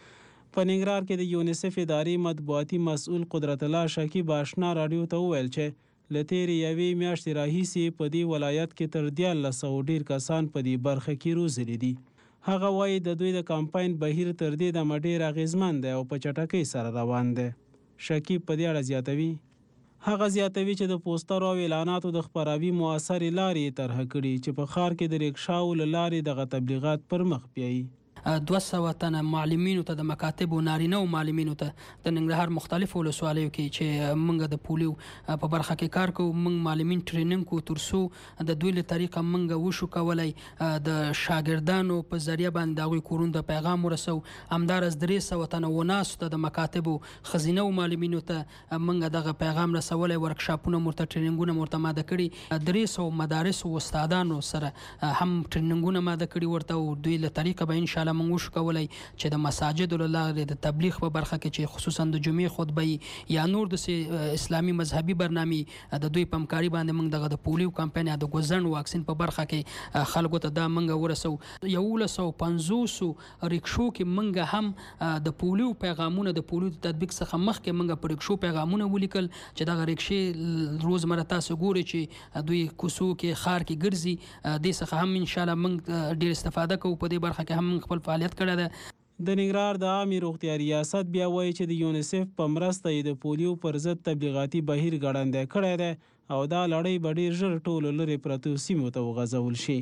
Speaker 9: په ننګرهار کې د یونیسف ادارې مطبوعاتي مسؤل قدرت الله شکیب آشنا راډیو ته وویل چې له تېرې یوې میاشتې راهیسې په دې ولایت کې تر دیارلس سوه ډېر کسان په دې برخه کې روزلي دي. هغه وایي د دوی د کمپاین بهیر تر دې دمه ډېر اغېزمن دی او په چټکۍ سره روان دی. شکیب په دې اړه زیاتوي. هغه زیاتوي چې د پوسټر او اعلاناتو د خپراوي موثرې لارې طرح کړي چې په ښار کې د ریکشاو له لارې دغه تبلیغات پر مخ بیایي.
Speaker 10: دوه سوه تنه معلمینو ته د مکاتبو نارینه او معلمینو ته د ننګرهار مختلفو ولسوالیو کې چې موږ د پولیو په برخه کې کار کوو، موږ معلمین ټریننګ کو تر څو د دوی له طریقه موږ وشو کولی د شاګردانو په ذریعه باندې د هغوی کورونو ته پیغام ورسو. همداراز درې سوه تنه وناسو ته د مکاتبو ښځینه او معلمینو ته موږ دغه پیغام رسولی، ورکشاپونه ورته ټریننګونه ورته ماده کړي. درې سوه مدارسو استادانو سره هم ټریننګونه ماده کړي ورته او دوی له طریقه به انشاءالله موږ وشو کولی چې د مساجدو له لارې د تبلیغ په برخه کې چې خصوصا د جمعې خطبه یا نور د اسلامي مذهبي برنامې د دوی په همکاري باندې موږ دغه د پولیو کمپاین یا د ګوزن واکسین په برخه کې خلکو ته دا موږ ورسو. یولس سوه پنځوسو ریکشو کې موږ هم د پولیو پیغامونه د پولیو د تطبیق څخه مخکې موږ په ریکشو پیغامونه ولیکل چې دغه ریکشې روزمره تاسو ګورئ چې دوی کوڅو کې ښار کې ګرځي. دې څخه هم انشاءالله موږ ډېر استفاده کوو. په دې برخه کې هم خپل فعالیت کړی ده.
Speaker 9: د ننګرهار د عامې روغتیا ریاست بیا وایي چې د یونیسف په مرسته یې د پولیو پر ضد تبلیغاتي بهیر ګړندی کړی دی او دا لړۍ به ډېر ژر ټولو لرې پرتو سیمو ته وغځول شي.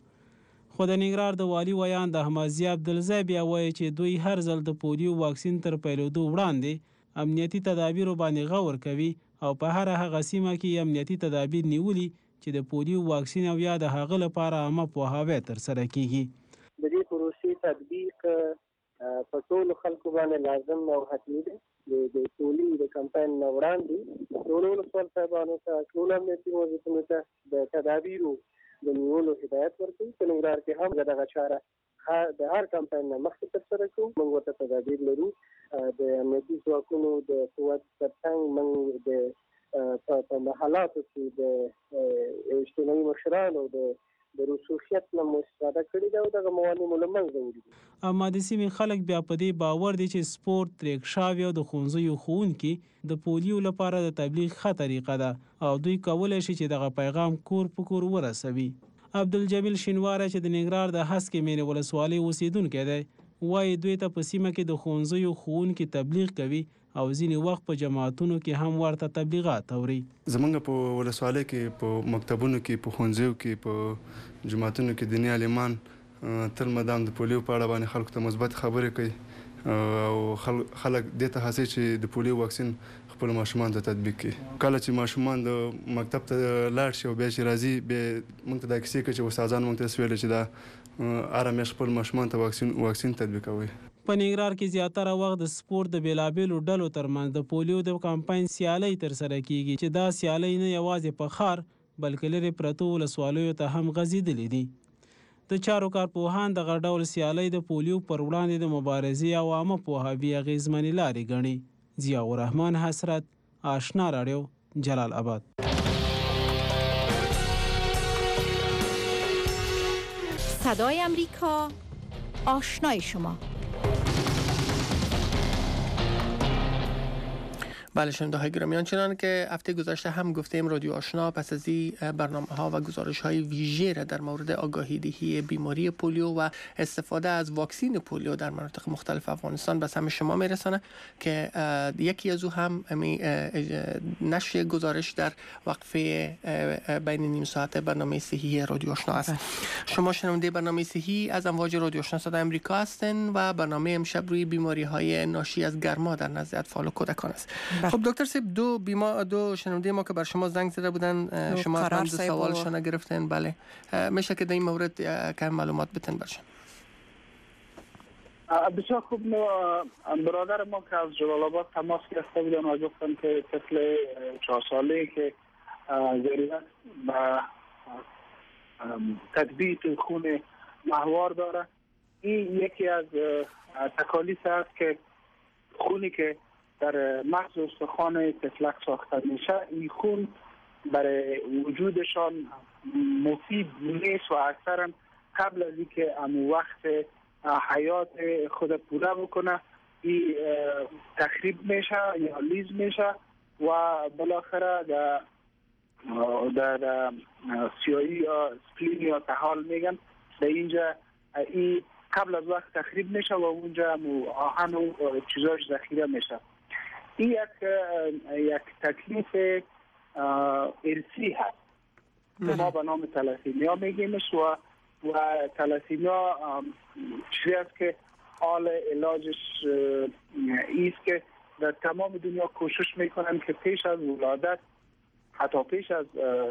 Speaker 9: خو د ننګرهار د والي ویان د احمد ضیاء عبدالزی بیا وایي چې دوی هر ځل د پولیو واکسین تر پیلېدو وړاندې امنیتي تدابیرو باندې غور کوي او په هره هغه سیمه کې امنیتي تدابیر نیولي چې د پولیو واکسین او یا د هغه لپاره عامه پوهاوی ترسره کیږي.
Speaker 11: د دې پروسې تطبیق په ټولو خلکو باندې لازم او حتمي دی. د پولیو د کمپاین نه وړاندې ټولو ولسوال صاحبانو ته، ټولو امنیتي وظیفونو ته د تدابیرو د نیولو هدایت ورکوي. په ننګرهار کې هم دغه چاره د هر کمپاین نه مخکې ترسره کوو. موږ ورته تدابیر لرو. د امنیتي ځواکونو د قوت ترڅنګ موږ د په محلاتو کې د اجتماعي مشرانو د د رسوخیت نه مو استفاده کړې ده او دغه موانع مو له منځه وړي دي.
Speaker 9: اما د سیمې خلک بیا په دې باور دي چې سپورت تریکشاوي او د ښوونځیو ښوونکي د پولیو لپاره د تبلیغ ښه طریقه ده او دوی کولی شي چې دغه پیغام کور په کور ورسوي. عبدالجمیل شینواری چې د ننګرهار د هسکې مینې ولسوالۍ اوسیدونکی دی وایي دوی ته په سیمه کې د ښوونځیو ښوونکي تبلیغ کوي او ځینې وخت په جماعتونو کې هم ورته تبلیغات اوري.
Speaker 12: زمونږ په ولسوالۍ کې په مکتبونو کې په ښوونځیو کې په جماعتونو کې دیني عالمان تل مدام د پولیو په اړه باندې خلکو ته مثبت خبرې کوي او خلک دې ته هڅوي چې د پولیو واکسین خپل ماشومان ته تطبیق کړي. کله چې ماشومان د مکتب ته لاړ شي او بیا چې راځي بیا موږ ته دا کیسې کوي چې استادان موږ ته ویل چې دا هره میاشت خپل ماشومان ته واکسین واکسین تطبیقوي.
Speaker 9: په ننګرهار کې زیاتره وخت د سپورت د بیلابیلو ډلو ترمنځ د پولیو د کمپاین سیالۍ ترسره کیږي چې دا سیالۍ نه یوازې په ښار بلکې لرې پرتو ولسوالیو ته هم غځېدلې دي. د چارو کارپوهان دغه ډول سیالۍ د پولیو پر وړاندې د مبارزې او عامه پوهاوي اغېزمنې لارې ګڼي. ضیاء الرحمن حسرت، آشنا رادیو، جلال آباد.
Speaker 13: صدای امریکا، آشنای شما.
Speaker 4: بله شنونده های گرامی، چنان که هفته گذشته هم گفتیم رادیو آشنا پس از این برنامه ها و گزارش های ویژه را در مورد آگاهی دهی بیماری پولیو و استفاده از واکسین پولیو در مناطق مختلف افغانستان به سمع شما میرسانه که یکی از او هم نشر گزارش در وقفه بین نیم ساعت برنامه صحی رادیو آشنا است. شما شنونده برنامه صحی از امواج رادیو آشنا صدای امریکا هستند و برنامه امشب روی بیماری های ناشی از گرما در نزد اطفال و کودکان است. خب دکتر صاحب، دو بیما دو شنونده ما که بر شما زنگ زده بودن شما هم دو سوالشان گرفتن. بله میشه که در این مورد کم معلومات بتن برشن؟
Speaker 5: بسیار خوب. برادر ما که از جلال آباد تماس گرفته بودن و گفتن که طفل چهار ساله که ضرورت به تطبیق خون ماهوار داره، این یکی از تکالیف است که خونی که در مغز استخوان طفلک ساخته میشه، این خون برای وجودشان مفید نیست و اکثرا قبل از اینکه امو وقت حیات خود پوره بکنه این تخریب میشه یا لیز میشه و بالاخره در در سیایی یا سپلین یا تحال میگن در اینجا این قبل از وقت تخریب میشه و اونجا آهن و چیزاش ذخیره میشه. این یک یک تکلیف ارثی هست که ما به نام تلاسیمیا میگیمش و و تلاسیمیا چیزی است که حال علاجش ایست که در تمام دنیا کوشش میکنن که پیش از ولادت، حتی پیش از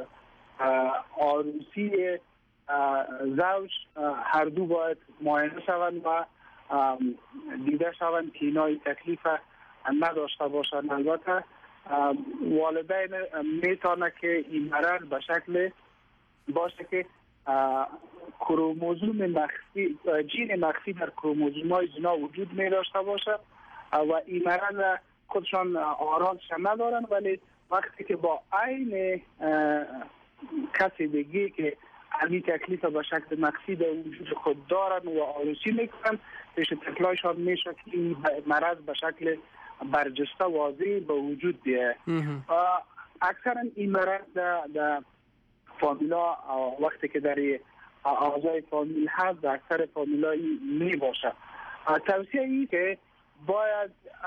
Speaker 5: عروسی زوج، هر دو باید معاینه شوند و دیده شوند که اینا تکلیف نداشته باشند. البته والدین میتونه که این مرض به شکل باشه که کروموزوم مخفی، جین مخفی در کروموزوم های زنا وجود می داشته باشه و این مرض خودشان آرامش ندارن، ولی وقتی که با عین کسی دیگه که علی تکلیف به شکل مخفی در وجود خود دارن و عروسی میکنن، پیش تکلایشان میشه که این مرض به شکل برجسته واضح به وجود بیه. اکثرا این مرض در فامیلا وقتی که در اعضای فامیل هست در اکثر فامیلا می باشه. توصیه ای که باید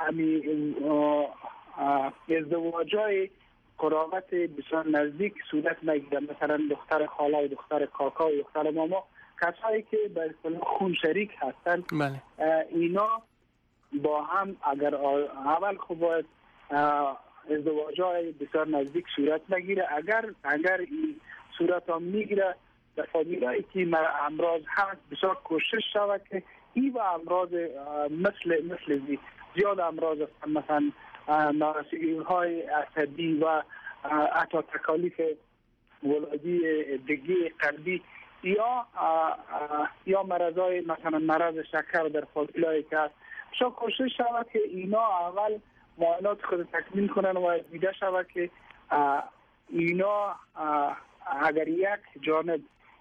Speaker 5: ازدواجای قرابت بسیار نزدیک صورت نگیره، مثلا دختر خاله و دختر کاکا و دختر ماما، کسایی که به اصطلاح خون شریک هستن. بله. اینا با هم اگر اول خوب باید ازدواجای بسیار نزدیک صورت نگیره. اگر اگر این صورت هم میگیره در فامیلایی که امراض هست بسیار کوشش شود که این و امراض مثل مثل زی زیاد امراض هستن، مثلا نارسیگی های عصبی و حتی تکالیف ولادی دیگه قلبی یا یا مرضای مثلا مرض شکر در فامیلایی که هست، بسیار کوشش شود که اینا اول معاینات خود تکمیل کنن و دیده شود که اینا اگر یک جانب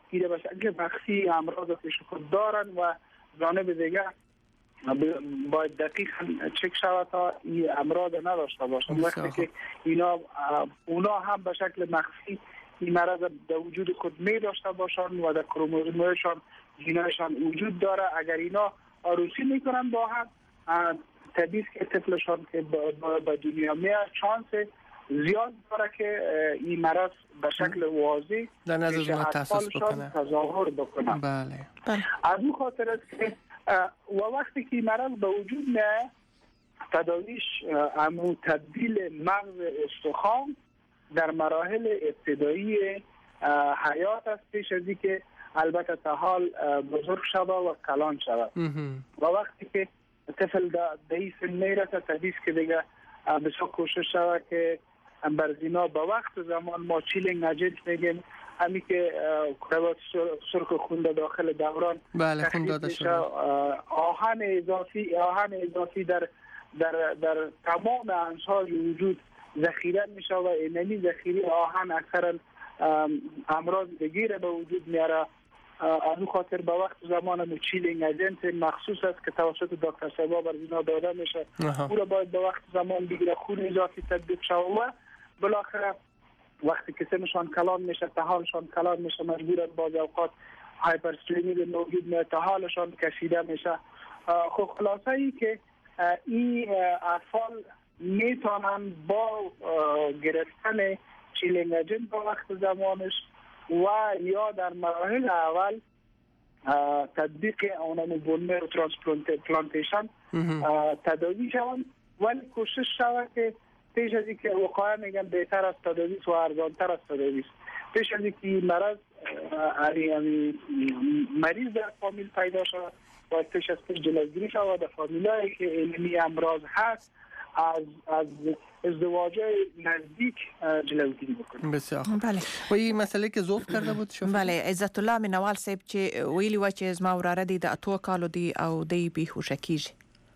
Speaker 5: این به شکل مخفی امراض پیش خود دارن و جانب دیگه باید دقیقا چک شود تا این امراض نداشته باشن. وقتی که اینا اونا هم به شکل مخفی این مرض در وجود خود می داشته باشن و در کروموزومشان ژنشان وجود داره، اگر اینا آروسی میکنن با هم طبیعی که طفلشان که به دنیا میاد چانس زیاد داره که این مرض به شکل واضح
Speaker 4: در نظر ما تحسس بکنه،
Speaker 5: تظاهر بکنه.
Speaker 4: بله.
Speaker 5: از اون خاطر است که و وقتی که این مرض به وجود میاد تداویش امو تبدیل مغز استخوان در مراحل ابتدایی حیات است، پیش از اینکه البته تا حال بزرگ شود و کلان شود. و وقتی که طفل در این سن میرسه طبیعی که دیگه بسیار کوشش شود که برزینا به وقت زمان ما چیلینگ اجنت میگیم، همین که کروات سرخ خون داخل دوران
Speaker 4: بله خون داده شده،
Speaker 5: آهن اضافی آهن اضافی در در در تمام انساج وجود ذخیره میشه و اینمی ذخیره آهن اکثرا امراض دیگه به وجود میاره. از اون خاطر به وقت زمان مو چیلینگ اجنت مخصوص است که توسط دکتر صاحب برزینا داده میشه، او را باید به وقت زمان بگیره، خون اضافی تطبیق شود و بالاخره وقتی که سنشان کلان میشه، تحالشان کلان میشه، مجبورن بعض اوقات هایپرسترینی موجود میاد، تحالشان کشیده میشه. خب خلاصه ای که این اطفال میتونن با گرفتن چیلینگ اجنت با وقت زمانش و یا در مراحل اول تطبیق اونم بون ترانسپلانتیشن تداوی شوند، ولی کوشش شود که پیش از اینکه وقایع میگن بهتر از تداوی و ارزانتر از تداوی، پیش از اینکه مرض مریض در فامیل پیدا شود و پیش از پیش جلوگیری شود در فامیلایی که علمی امراض هست از از ازدواج نزدیک جلوگیری بکنیم.
Speaker 4: بسیار
Speaker 3: بله.
Speaker 4: و این مسئله که زوف کرده بود شو
Speaker 3: بله عزت الله منوال صاحب چې ویلی و چې زما وراره دی د اتو کالو دی او دی بیهوشه کیږي.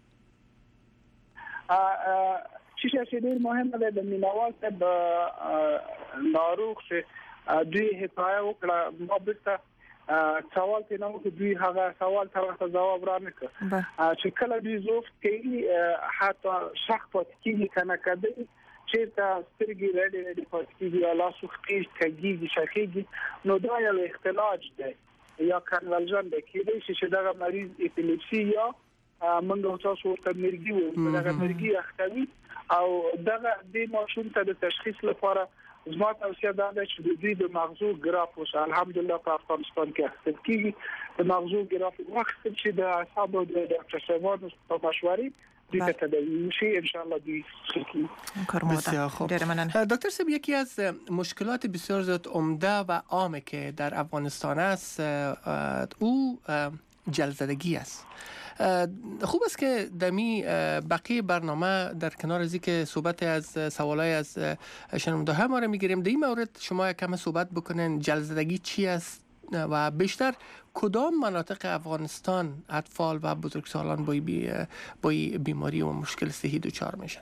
Speaker 5: چیزی که ډیر مهمه ده د منوال صاحب ناروغ چې دوی حکایه وکړه، ما بیرته سوال ته نو که دوی هغه سوال ته جواب را نکړ چې کله دوی زوف کوي حتی شخص پاتې کیږي کنه کده چې تا سترګې رډې رډې پاتې کیږي یا لاس وختي کېږي شخېږي، نو دا یو اختلاج ده یا کنولژن ده کېدای شي چې دغه مریض اپیلیپسي یا منګو تاسو ورته مرګي وو دغه مرګي اختوي او دغه د ماشوم ته د تشخیص لپاره زما توصیه دا ده چې د دوی د مغزو ګراف وشه. الحمدلله په افغانستان کې اخیستل کېږي د مغزو ګراف وخت چې د اعصابو د ډاکټر صاحبانو په مشورې دوی ته تداوی میشه ان شاء الله دوی سکی.
Speaker 4: بسیار خوب. دکتر صاحب یکی از مشکلات بسیار زیاد عمده و عامه که در افغانستان است او جلزدگی است. خوب است که دمی بقیه برنامه در کنار از که صحبت از سوالای از شنونده ها ما را میگیریم در این مورد شما کم صحبت بکنین جلزدگی چی است و بیشتر کدام مناطق افغانستان اطفال و بزرگسالان با بی با بیماری و مشکل صحی دچار میشن؟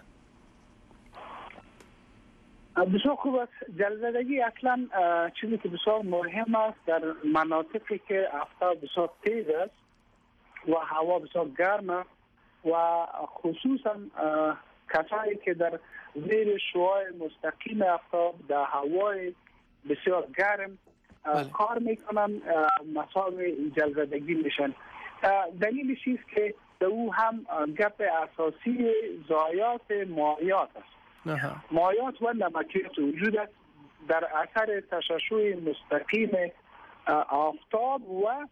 Speaker 5: بسیار خوب است. جلزدگی اصلا چیزی که بسیار مهم است در مناطقی که آفتاب بسیار تیز است و هوا بسیار گرم و خصوصا کسایی که در زیر شعاع مستقیم آفتاب در هوای بسیار گرم کار میکنن مسائل جلزدگی میشن. دلیلش است که در او هم گپ اساسی ضایعات مایعات است. مایعات و نمکیات وجود است در اثر تشعشع مستقیم آفتاب و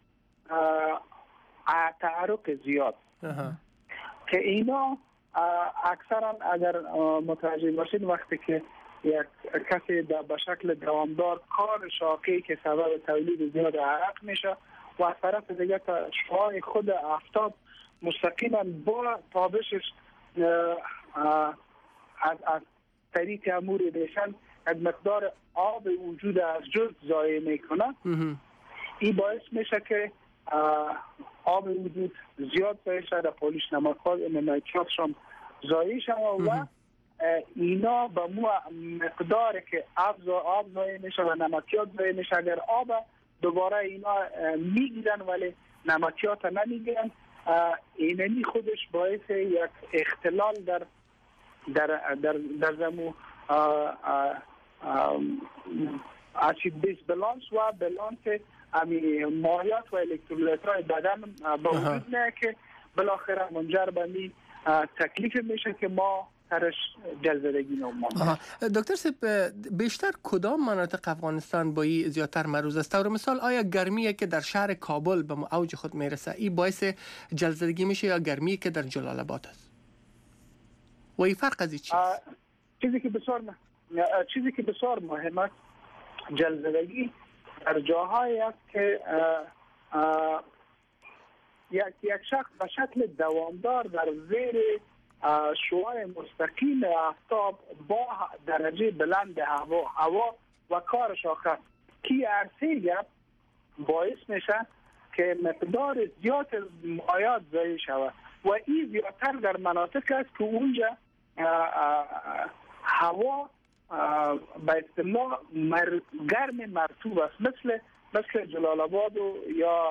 Speaker 5: تعرق زیاد که اینا اکثرا اگر متوجه باشید وقتی که یک کسی به شکل دوامدار کار شاقی که سبب تولید زیاد عرق میشه و از طرف دیگه شعاع خود آفتاب مستقیما با تابشش از از طریق امور ریشن از مقدار آب وجود از جزء ضایع میکنه. این باعث میشه که آب وجود زیاد ضایع شده، پولیش نمک‌ها نمکیاتشان ضایع شده و اینا به مو مقداری که آب آب ضایع میشه و نمکیات ضایع میشه، اگر آب دوباره اینا میگیرن ولی نمکیات نمیگیرن. اینمی خودش باعث یک اختلال در در در در زمو اسید بیس بالانس و بالانس امی مایات و الکترولیت های بدن با وجود نه که بالاخره منجر به می تکلیف میشه که ما سرش جلزدگی نمون.
Speaker 4: دکتر سب بیشتر کدام مناطق افغانستان با این زیادتر مروز است؟ طور مثال آیا گرمیه که در شهر کابل به اوج خود میرسه این باعث جلزدگی میشه یا گرمیه که در جلال آباد است؟ و این فرق از چیست؟
Speaker 5: چیزی که بسیار چیزی که بسیار مهم است جلزدگی در جاهایی است که اه اه یک یک شخص به شکل دوامدار در زیر شعاع مستقیم آفتاب با درجه بلند هوا هوا و کارش آخر کی عرصه گپ باعث میشه که مقدار زیاد مایات ضایع شود و این زیادتر در مناطق است که اونجا هوا به اصطلاح مر... گرم مرطوب است، مثل مثل جلال آباد یا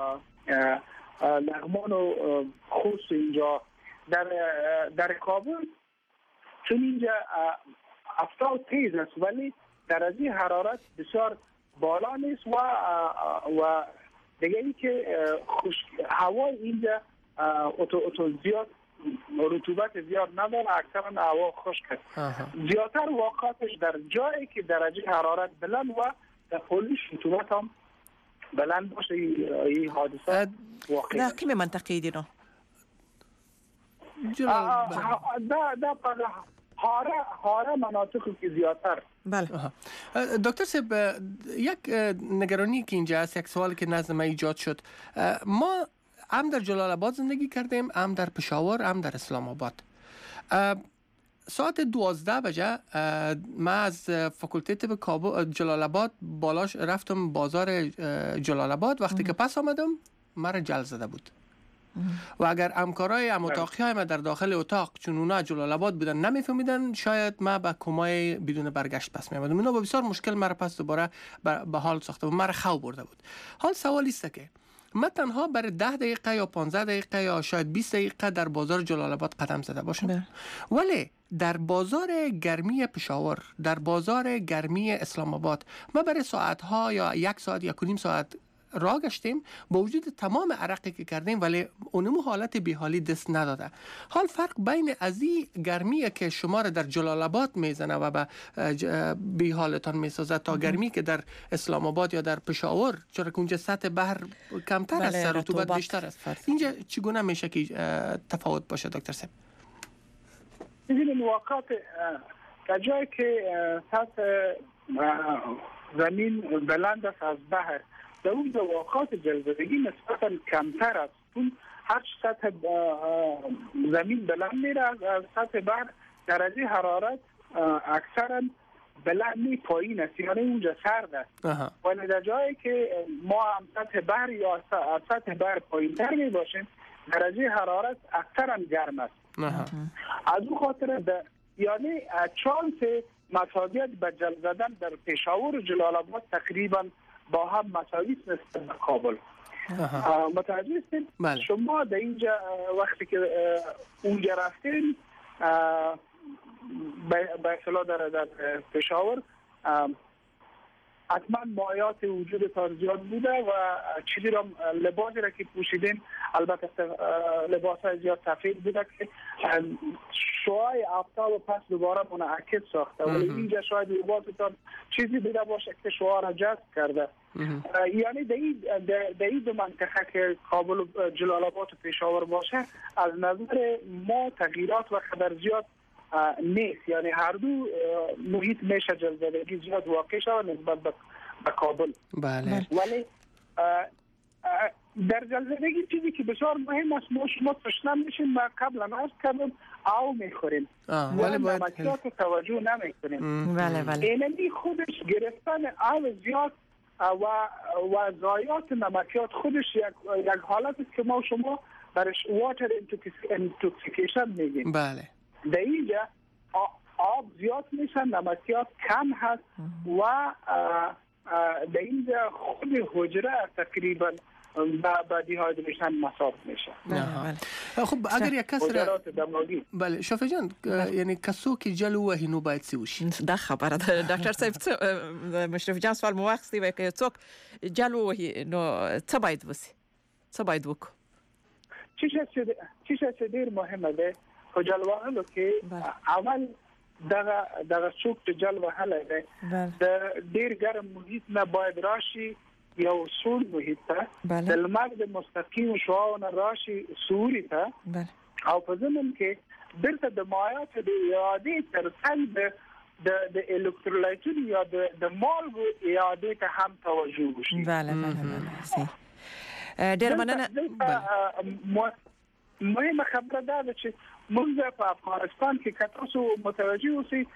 Speaker 5: لغمان و خوست. اینجا در در کابل چون اینجا آفتاب تیز است ولی درجه حرارت بسیار بالا نیست و و دیگه ای که هوا اینجا اتو اتو زیاد رطوبت زیاد نداره، اکثرا هوا خشک است. زیادتر واقعاتش در جایی که درجه حرارت بلند و در پولیش رطوبت هم بلند باشه این حادثه واقعی
Speaker 3: در کمی منطقه دیدن
Speaker 5: دا دا پر هاره هاره مناطقی که زیادتر.
Speaker 3: بله
Speaker 4: دکتر صاحب یک نگرانی که اینجا هست، یک سوال که نزد ما ایجاد شد، ما هم در جلال آباد زندگی کردیم، هم در پشاور، هم در اسلام آباد. ساعت دوازده بجه ما از فاکولته طب کابل جلال آباد بالاش رفتم بازار جلال آباد. وقتی که پس آمدم مرا جل زده بود و اگر همکارای هم اتاقی های ما در داخل اتاق چون اونا جلال آباد بودن نمیفهمیدن، شاید ما به کمای بدون برگشت پس می آمدم. اونا با بسیار مشکل مرا پس دوباره به حال ساخته و مرا خو برده بود. حال سوال است که من تنها برای ده دقیقه یا پانزده دقیقه یا شاید بیست دقیقه در بازار جلال آباد قدم زده باشم، ولی در بازار گرمی پشاور، در بازار گرمی اسلام آباد ما برای ساعتها یا یک ساعت یا کنیم ساعت راه گشتیم با وجود تمام عرقی که کردیم ولی اونمو حالت بیحالی دست نداده. حال فرق بین از این گرمی که شما را در جلال آباد میزنه و به بیحالتان میسازه تا گرمی که در اسلام آباد یا در پشاور، چرا که اونجا سطح بحر کمتر است، رطوبت بیشتر است، اینجا چگونه میشه که تفاوت باشه دکتر صاحب؟
Speaker 5: ببینید واقعا در جایی که سطح زمین بلند است از بحر، در اون واقعات جلزدگی نسبتا کمتر است. چون هر سطح زمین بلند میره از سطح بحر درجه حرارت اکثرا بلند می پایین است، یعنی اونجا سرد است. ولی در جایی که ما هم سطح بحر یا سطح بحر پایین تر می باشیم درجه حرارت اکثرا گرم است. از اون خاطر یعنی چانس مساویت به جل زدن در پشاور و جلال آباد تقریبا با هم مساوی است نسبت به کابل. متوجه هستید؟ شما در اینجا وقتی که اونجا رفتین به اصطلاح در در پشاور حتما مایات وجود تان زیاد بوده و چیزی را لباسی را که پوشیدین البته لباس های زیاد سفید بوده که شعاع آفتاب پس دوباره منعکس ساخته، ولی اینجا شاید لباستان چیزی بوده باشه که شعاع را جذب کرده. یعنی در این دو منطقه که کابل و جلال آباد و پشاور باشه از نظر ما تغییرات و خطر زیاد نیست، یعنی هر دو محیط میشه جلزدگی زیاد واقع شود نسبت به کابل.
Speaker 4: بله.
Speaker 5: ولی در جلزدگی چیزی که بسیار مهم است ما شما تشنه میشیم، ما قبلا عرض کردم آو میخوریم ولی نمکیات توجه نمیکنیم.
Speaker 3: بله بله.
Speaker 5: اینمی خودش گرفتن آو زیاد و و ضایعات نمکیات خودش یک یک حالت است که ما شما برش واتر اینتوکسیکیشن میگیم.
Speaker 4: بله.
Speaker 5: در اینجا آب زیاد میشن، نمکیات کم هست و در اینجا خود حجره تقریبا با دیهایدریشن مصاب میشه.
Speaker 4: خب اگر یک کس را بله شفیع جان یعنی کسو که جلو و هینو باید سی وشي
Speaker 3: دا خبره ده ډاکټر صاحب مشرف جان سوال مو واخستي وای که څوک جلو وهي نو څه باید وسی څه باید وکړو
Speaker 5: چی چې ډیر مهمه ده خو جلو وهلو کې اول دغه دغه څوک چې جلو وهله ده د ډیر ګرم محیط نه باید راشي یا سور محیط ته د لمر د مستقیم شعاعونه راشي سوري ته او په ضمن کې درته د مایعات د اعادې ترڅنګ د د الکترولایتونو یا د د مالګو اعادې ته هم توجه وشي.
Speaker 3: بله بله بله صحیح. ډېر مننه.
Speaker 5: مهمه خبره ده چې موږ په افغانستان کې کتاسو متوجه اوسئ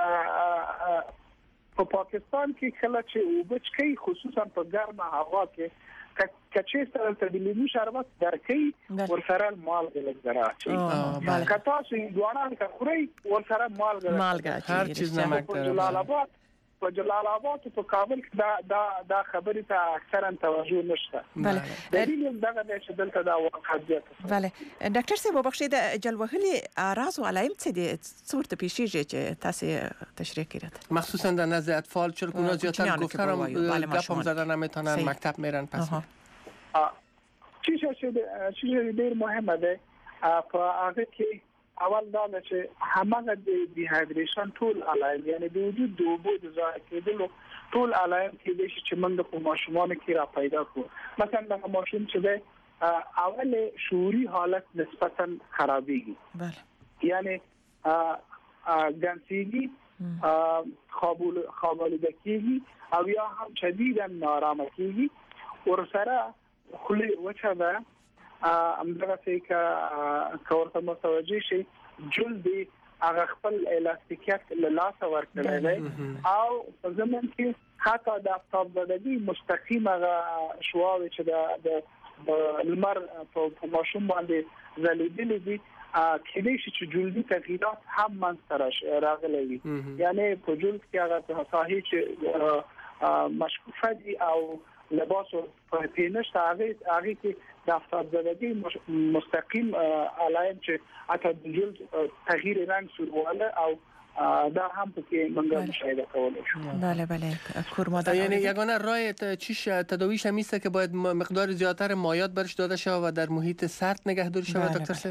Speaker 5: په پاکستان کې کله چې وبچکی خصوصا په ګرمه هوا کې کچې سره د لیمو شربت درکې ورسره مالګه لګرا چي کته سي دوانان کا خوري ورسره مالګه
Speaker 3: مالګه
Speaker 5: هر چیز نمک جلال آباد په جلال آباد په کابل کې دا دا دا خبرې ته اکثرا توجه نشته.
Speaker 3: بله
Speaker 5: دلیل دغه د شدت دا واقعیت.
Speaker 3: بله ډاکټر صاحب وبخښئ د جلوهلي اعراض او علائم څه دي صورت پیشیږي چې تاسو تشریح کړئ
Speaker 4: مخصوصا در نزد اطفال چون اونا زیادتر گفتارم گپم زدن نمیتونن مکتب میرن پس
Speaker 5: چیزی چیزی دیر مهمه ده په هغه کې اول دا چې همغه د دیهایدریشن ټول علائم یعنی د وجود د اوبو د ضایع کېدلو ټول علائم کې د چې موږ په ماشومانو کې را پیدا کوو. مثلا د ماشوم چې ده اول شعوري حالت نسبتا خرابېږي.
Speaker 3: بله
Speaker 5: یعنی ګنسېږي خوابول خوابالوده کېږي او یا هم شدیدا نارامه کېږي ورسره خولې وچه ده امدغه چې کورته متوجه شي جلد هغه خپل الاستیکیت له لاس ورکړی دی او په زمون کې حتی د افتاب زدگی مستقیم هغه شواوې چې د لمر په ماشوم باندې زلیدلې دي کله چې جلدي تغییرات هم منځته راغلي وي یعنی په جلد کې هغه صحیح چې مشکوفه دي او لباس په پینش هغه هغه کې د افتاب زدگی مستقیم علائم چې حتی د جلد تغییر رنگ سورواله او دا هم که منگاه مشاهده کوله شو.
Speaker 3: بله بله کورمادر
Speaker 4: یعنی یگانه راه چیش تداویش هم ایسته که باید مقدار زیادتر مایات برش داده شود و در محیط سرد نگهداری شود دکتر صاحب؟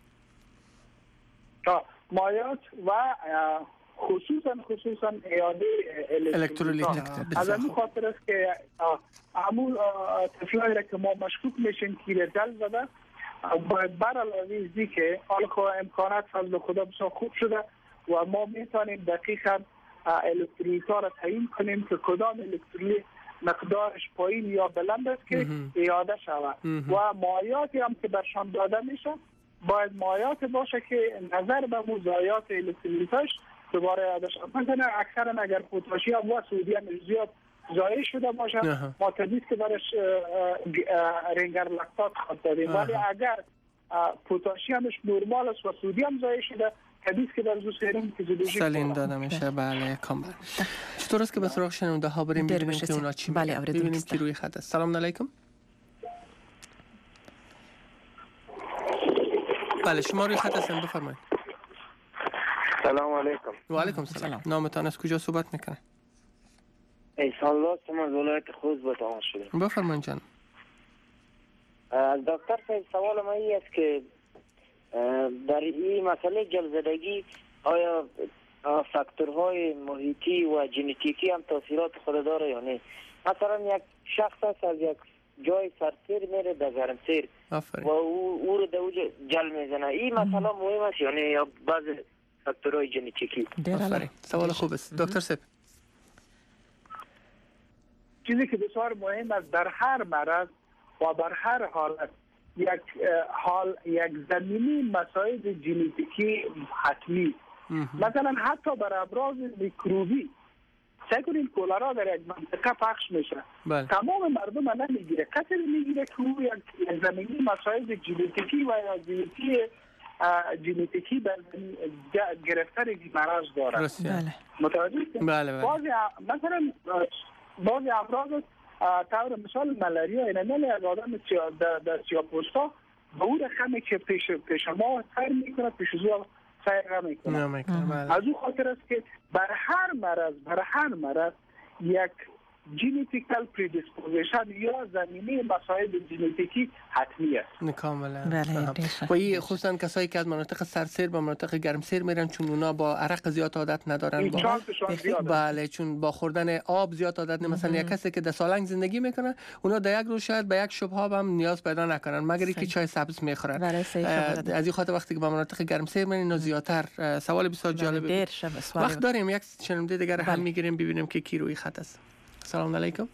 Speaker 5: مایات و خصوصا خصوصا اعاده
Speaker 4: الکترولیت
Speaker 5: از این خاطر است که عمول طفلانی را که ما مشکوک میشیم که رجل زده باید بر علاوه ازی که حالا امکانات فضل خدا بسیار خوب شده و ما میتونیم دقیقا الکترولیت ها را تعیین کنیم که کدام الکترولیت مقدارش پایین یا بلند است که اعاده شود و مایاتی هم که برشان داده میشه باید مایات باشه که نظر به موضوعات الکترولیتاش دوباره اعاده شود. مثلا اکثرا اگر پتاسیم و سدیم زیاد ضایع شده باشه ما تدریس که برش رنگر لاکتات خود دادیم ولی اگر پتاسیمش نرمال است و سدیم ضایع شده تدریس که در زوسرین فیزیولوژیک
Speaker 4: سلیم داده میشه. بله کامل. چطور است که به سراغ شنونده ها بریم ببینیم که اونا چی میگن؟ ببینیم کی روی خط است. سلام علیکم. بله شما روی خط هستین بفرمایید.
Speaker 14: سلام علیکم.
Speaker 4: و علیکم سلام. نامتان از کجا صحبت میکنه؟
Speaker 14: احسان لاستم از ولایت خوست به تماس شده.
Speaker 4: بفرمایید جان.
Speaker 14: دکتر صاحب سوال ما این است که در این مسئله جلزدگی آیا فاکتورهای محیطی و ژنتیکی هم تاثیرات خود داره یا نه؟ مثلا یک شخص است از یک جای سرسیر میره در گرمسیر و او او رو در اوج جل میزنه این مسئله مهم است یا نه یا بعض فاکتورهای ژنتیکی؟
Speaker 4: آفرین سوال خوب است دکتر صاحب.
Speaker 5: چیزی که بسیار مهم است در هر مرض و در هر حالت یک حال یک زمینی مسائل ژنتیکی حتمی مثلا حتی بر ابراز میکروبی سعی کنید کولرا در یک منطقه پخش میشه بله. تمام مردم نمیگیره کسی میگیره که او یک, یک زمینی مسائل ژنتیکی و یا ژنتیکی ژنتیکی به گرفتن این مرض داره
Speaker 4: بله.
Speaker 5: متوجه
Speaker 4: بله بله.
Speaker 5: مثلا بعضی امراض طور مثال ملاریا اینا نه از آدم در سیاپوستا به اون رقمی که پیش پیش ما سیر میکنه پیش زو سیر میکنه. از اون خاطر است که بر هر مرض بر هر مرض یک ژنتیکال پردیسپوزیشن یا زمینه مسائل ژنتیکی حتمی است.
Speaker 4: کاملا.
Speaker 3: بله.
Speaker 4: و این خصوصا کسایی که از مناطق سرسیر به مناطق گرمسیر میرن چون اونا با عرق زیاد عادت ندارن. با... بله چون با خوردن آب زیاد عادت نه. مثلا یک کسی که در سالنگ زندگی میکنه اونا در یک روز شاید به یک شب هم نیاز پیدا نکنن مگر اینکه چای سبز میخورن. از این خاطر وقتی که به مناطق گرمسیر میرن اینا زیادتر. سوال بسیار جالب. وقت داریم یک شنونده دیگر هم میگیریم ببینیم که کی روی خط است. سلام علیکم.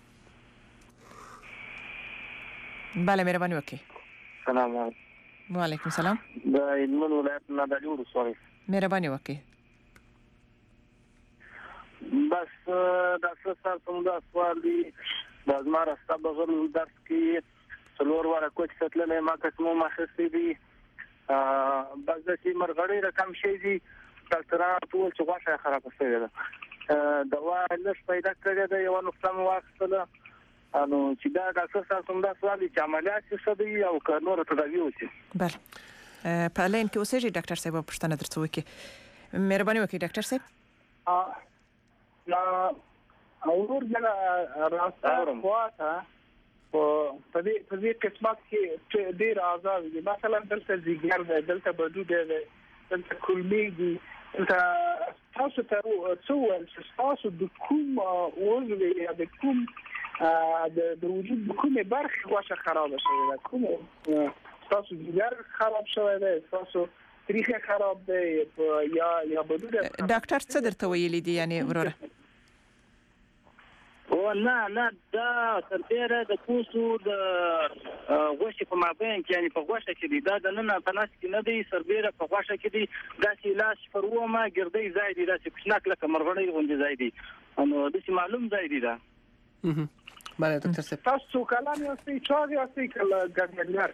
Speaker 3: بله مهربانی وکیل.
Speaker 7: سلام علیکم.
Speaker 3: و علیکم سلام.
Speaker 7: د هلمند ولایت نادعلي ولسوالۍ.
Speaker 3: مهربانی وکیل.
Speaker 7: بس د څه سم دا سوال دی د زما راسته بغل درس کې څلور واره کوچ ستللې ما قسمو ما خسته دي بس د چې مرغړې رقم شي دي ډاکټرانو ټول چې غوښه خراب شوې ده دوا لږ پیدا کړی دی یو نقصان واخیستله نو چې دا ډاکټر صاحب څنګه سوال چې عملیات څه دی او که نور تداوی وشي.
Speaker 3: بله په لین کې اوسېږي ډاکټر صاحب پوښتنه درته وکړي. مهرباني وکړئ ډاکټر صاحب.
Speaker 5: لا اورور دغه راسته خواته په دې په دې قسمت کې ډېر آزاد دي. مثلا دلته زیګر دی دلته بدو دی دلته کولمی دي تاسو ته څو تاسو د کوم عضو یا د کوم د وجود د کومه برخه غوښه خراب شوی ده کوم تاسو جگر خراب شوی ده تاسو تاریخ خراب ده یا یا بدون
Speaker 3: ډاکټر څه درته ویلي دي یعنی وروره
Speaker 7: او نه نه دا تر ډیره د کوسو د غوښې په مابین کې یعنی په غوښه کې دي دا د نن په ناس کې نه دی سربېره په غوښه کې دي داسې لاس پرومه ګردۍ ځای دی داسې کوچناک لکه مرغړی غوندې ځای دی نو داسې معلوم ځای دی دا.
Speaker 4: بله دکتر صاحب
Speaker 5: تاسو کلام یاستئ چاغ یاستئ کله ګډوډ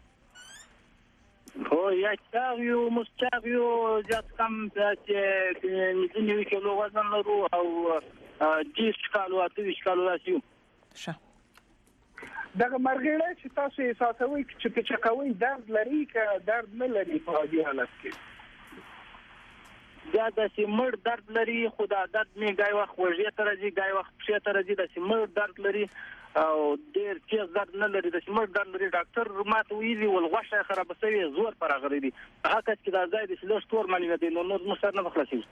Speaker 7: هو یا چاغ یو مستاغ یو زیات کم چې نږدې کیلو وزن لرو او دیش کالو اته کالو راسیو.
Speaker 3: ښه
Speaker 5: دغه مرغړی چې تاسو احساسوي چې په چکوي درد لري که درد نه لري په دې حالت کې
Speaker 7: دا د سیمړ درد لري خو دا درد نه گای وخت وژې تر ځي گای وخت څه تر ځي د سیمړ درد لري او ډېر تیز درد نه لري د سیمړ درد لري ډاکټر ماته ویلي ول غوښه خراب شوی زور پر غړي دي هغه چې دا ځای د سلوش تور معنی دی نو نو مستر نه بخلاسي.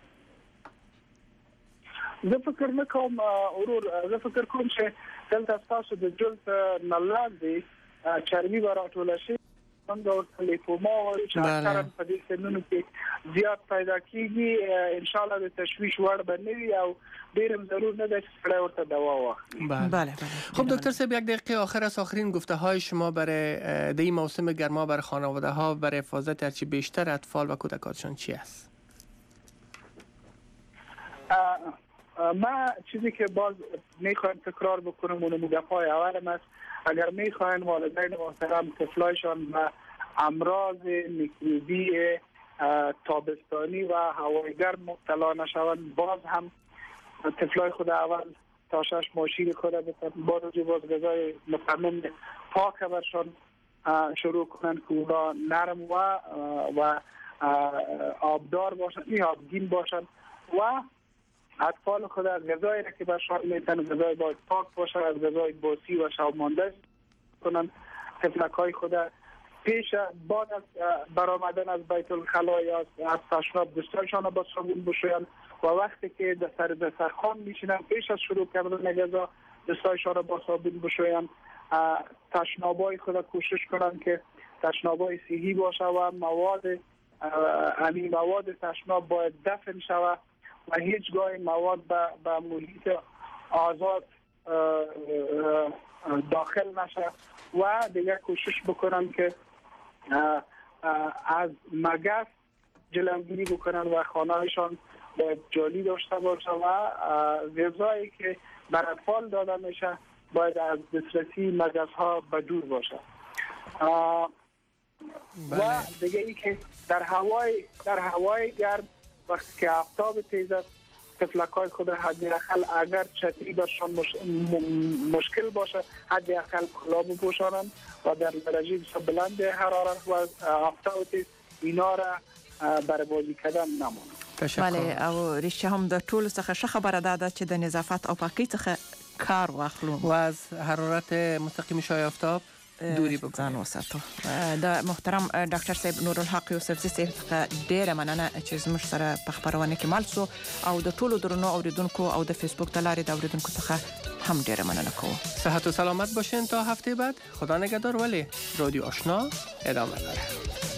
Speaker 5: زه فکر نه کوم اورور زه فکر کوم چې دلته تاسو د جلد نلاد دی چربي راټول شي څنګه لیپوما او چې په دې سنونو کې زیات پیدا کیږي ان شاء الله د تشویش وړ بنوي او ډیرم ضرور نه ده چې سړی ورته دوا واخلي.
Speaker 3: بله بله.
Speaker 4: خب دکتر صاحب یک دقیقه آخر از آخرین گفته های شما برای دی موسم گرما برای خانواده ها برای حفاظت هرچی بیشتر اطفال و کودکانشان چی است؟
Speaker 5: ما چیزی که باز میخوایم تکرار بکنم اون مدفعای اولم است اگر میخواین والدین محترم طفلایشان و امراض میکروبی تابستانی و هوای گرم مبتلا نشوند باز هم طفلای خود اول تا شش ماه شیر خود بتن با روزی باز غذای متمم پاک برشان شروع کنن که اونا نرم و و آبدار باشن این آبگین باشن و اطفال خود از غذایی را که برشان میتن غذای باید پاک باشن از غذای باسی و شب مانده کنن طفلک های خود پیش بعد از برآمدن از بیت الخلا یا از تشناب دستایشان با صابون بشویند و وقتی که در سر دسترخوان میشینن پیش از شروع کردن غذا دستایشان را با صابون بشویند تشنابای خود کوشش کنند که تشنابای صحی باشه و مواد همین مواد تشناب باید دفن شود و هیچگاه مواد به محیط آزاد داخل نشه و دیگه کوشش بکنن که از مگس جلوگیری بکنن و خانه‌هایشان باید جالی داشته باشه و غذایی که بر اطفال داده میشه باید از دسترسی مگس ها به دور باشه. و دیگه ای که در هوای در هوای گرم وقتی که آفتاب تیز است تفلکای خود حداقل اگر چتری برشان مش... م... مشکل باشه حداقل کلاه بپوشانند و در درجه بلند حرارت و آفتاب اینا را برای بازی کردن نمونند.
Speaker 3: بله او ریشه هم د ټول څخه ښه خبره ده چې د نظافت او پاکۍ څخه کار واخلو
Speaker 4: و از حرارت مستقیم شای آفتاب دوری بکنیم.
Speaker 3: ځان وساتو. د محترم ډاکټر صاحب نورالحق یوسفزي صاحب څخه ډیره مننه چې زموږ سره په خبرونه کې مل شو او د ټولو درنو اوریدونکو او د فیسبوک د لارې د اوریدونکو څخه هم ډیره مننه کوم.
Speaker 4: صحت و سلامت باشین تا هفته بعد. خدا نگهدار. ولی رادیو آشنا ادامه داره.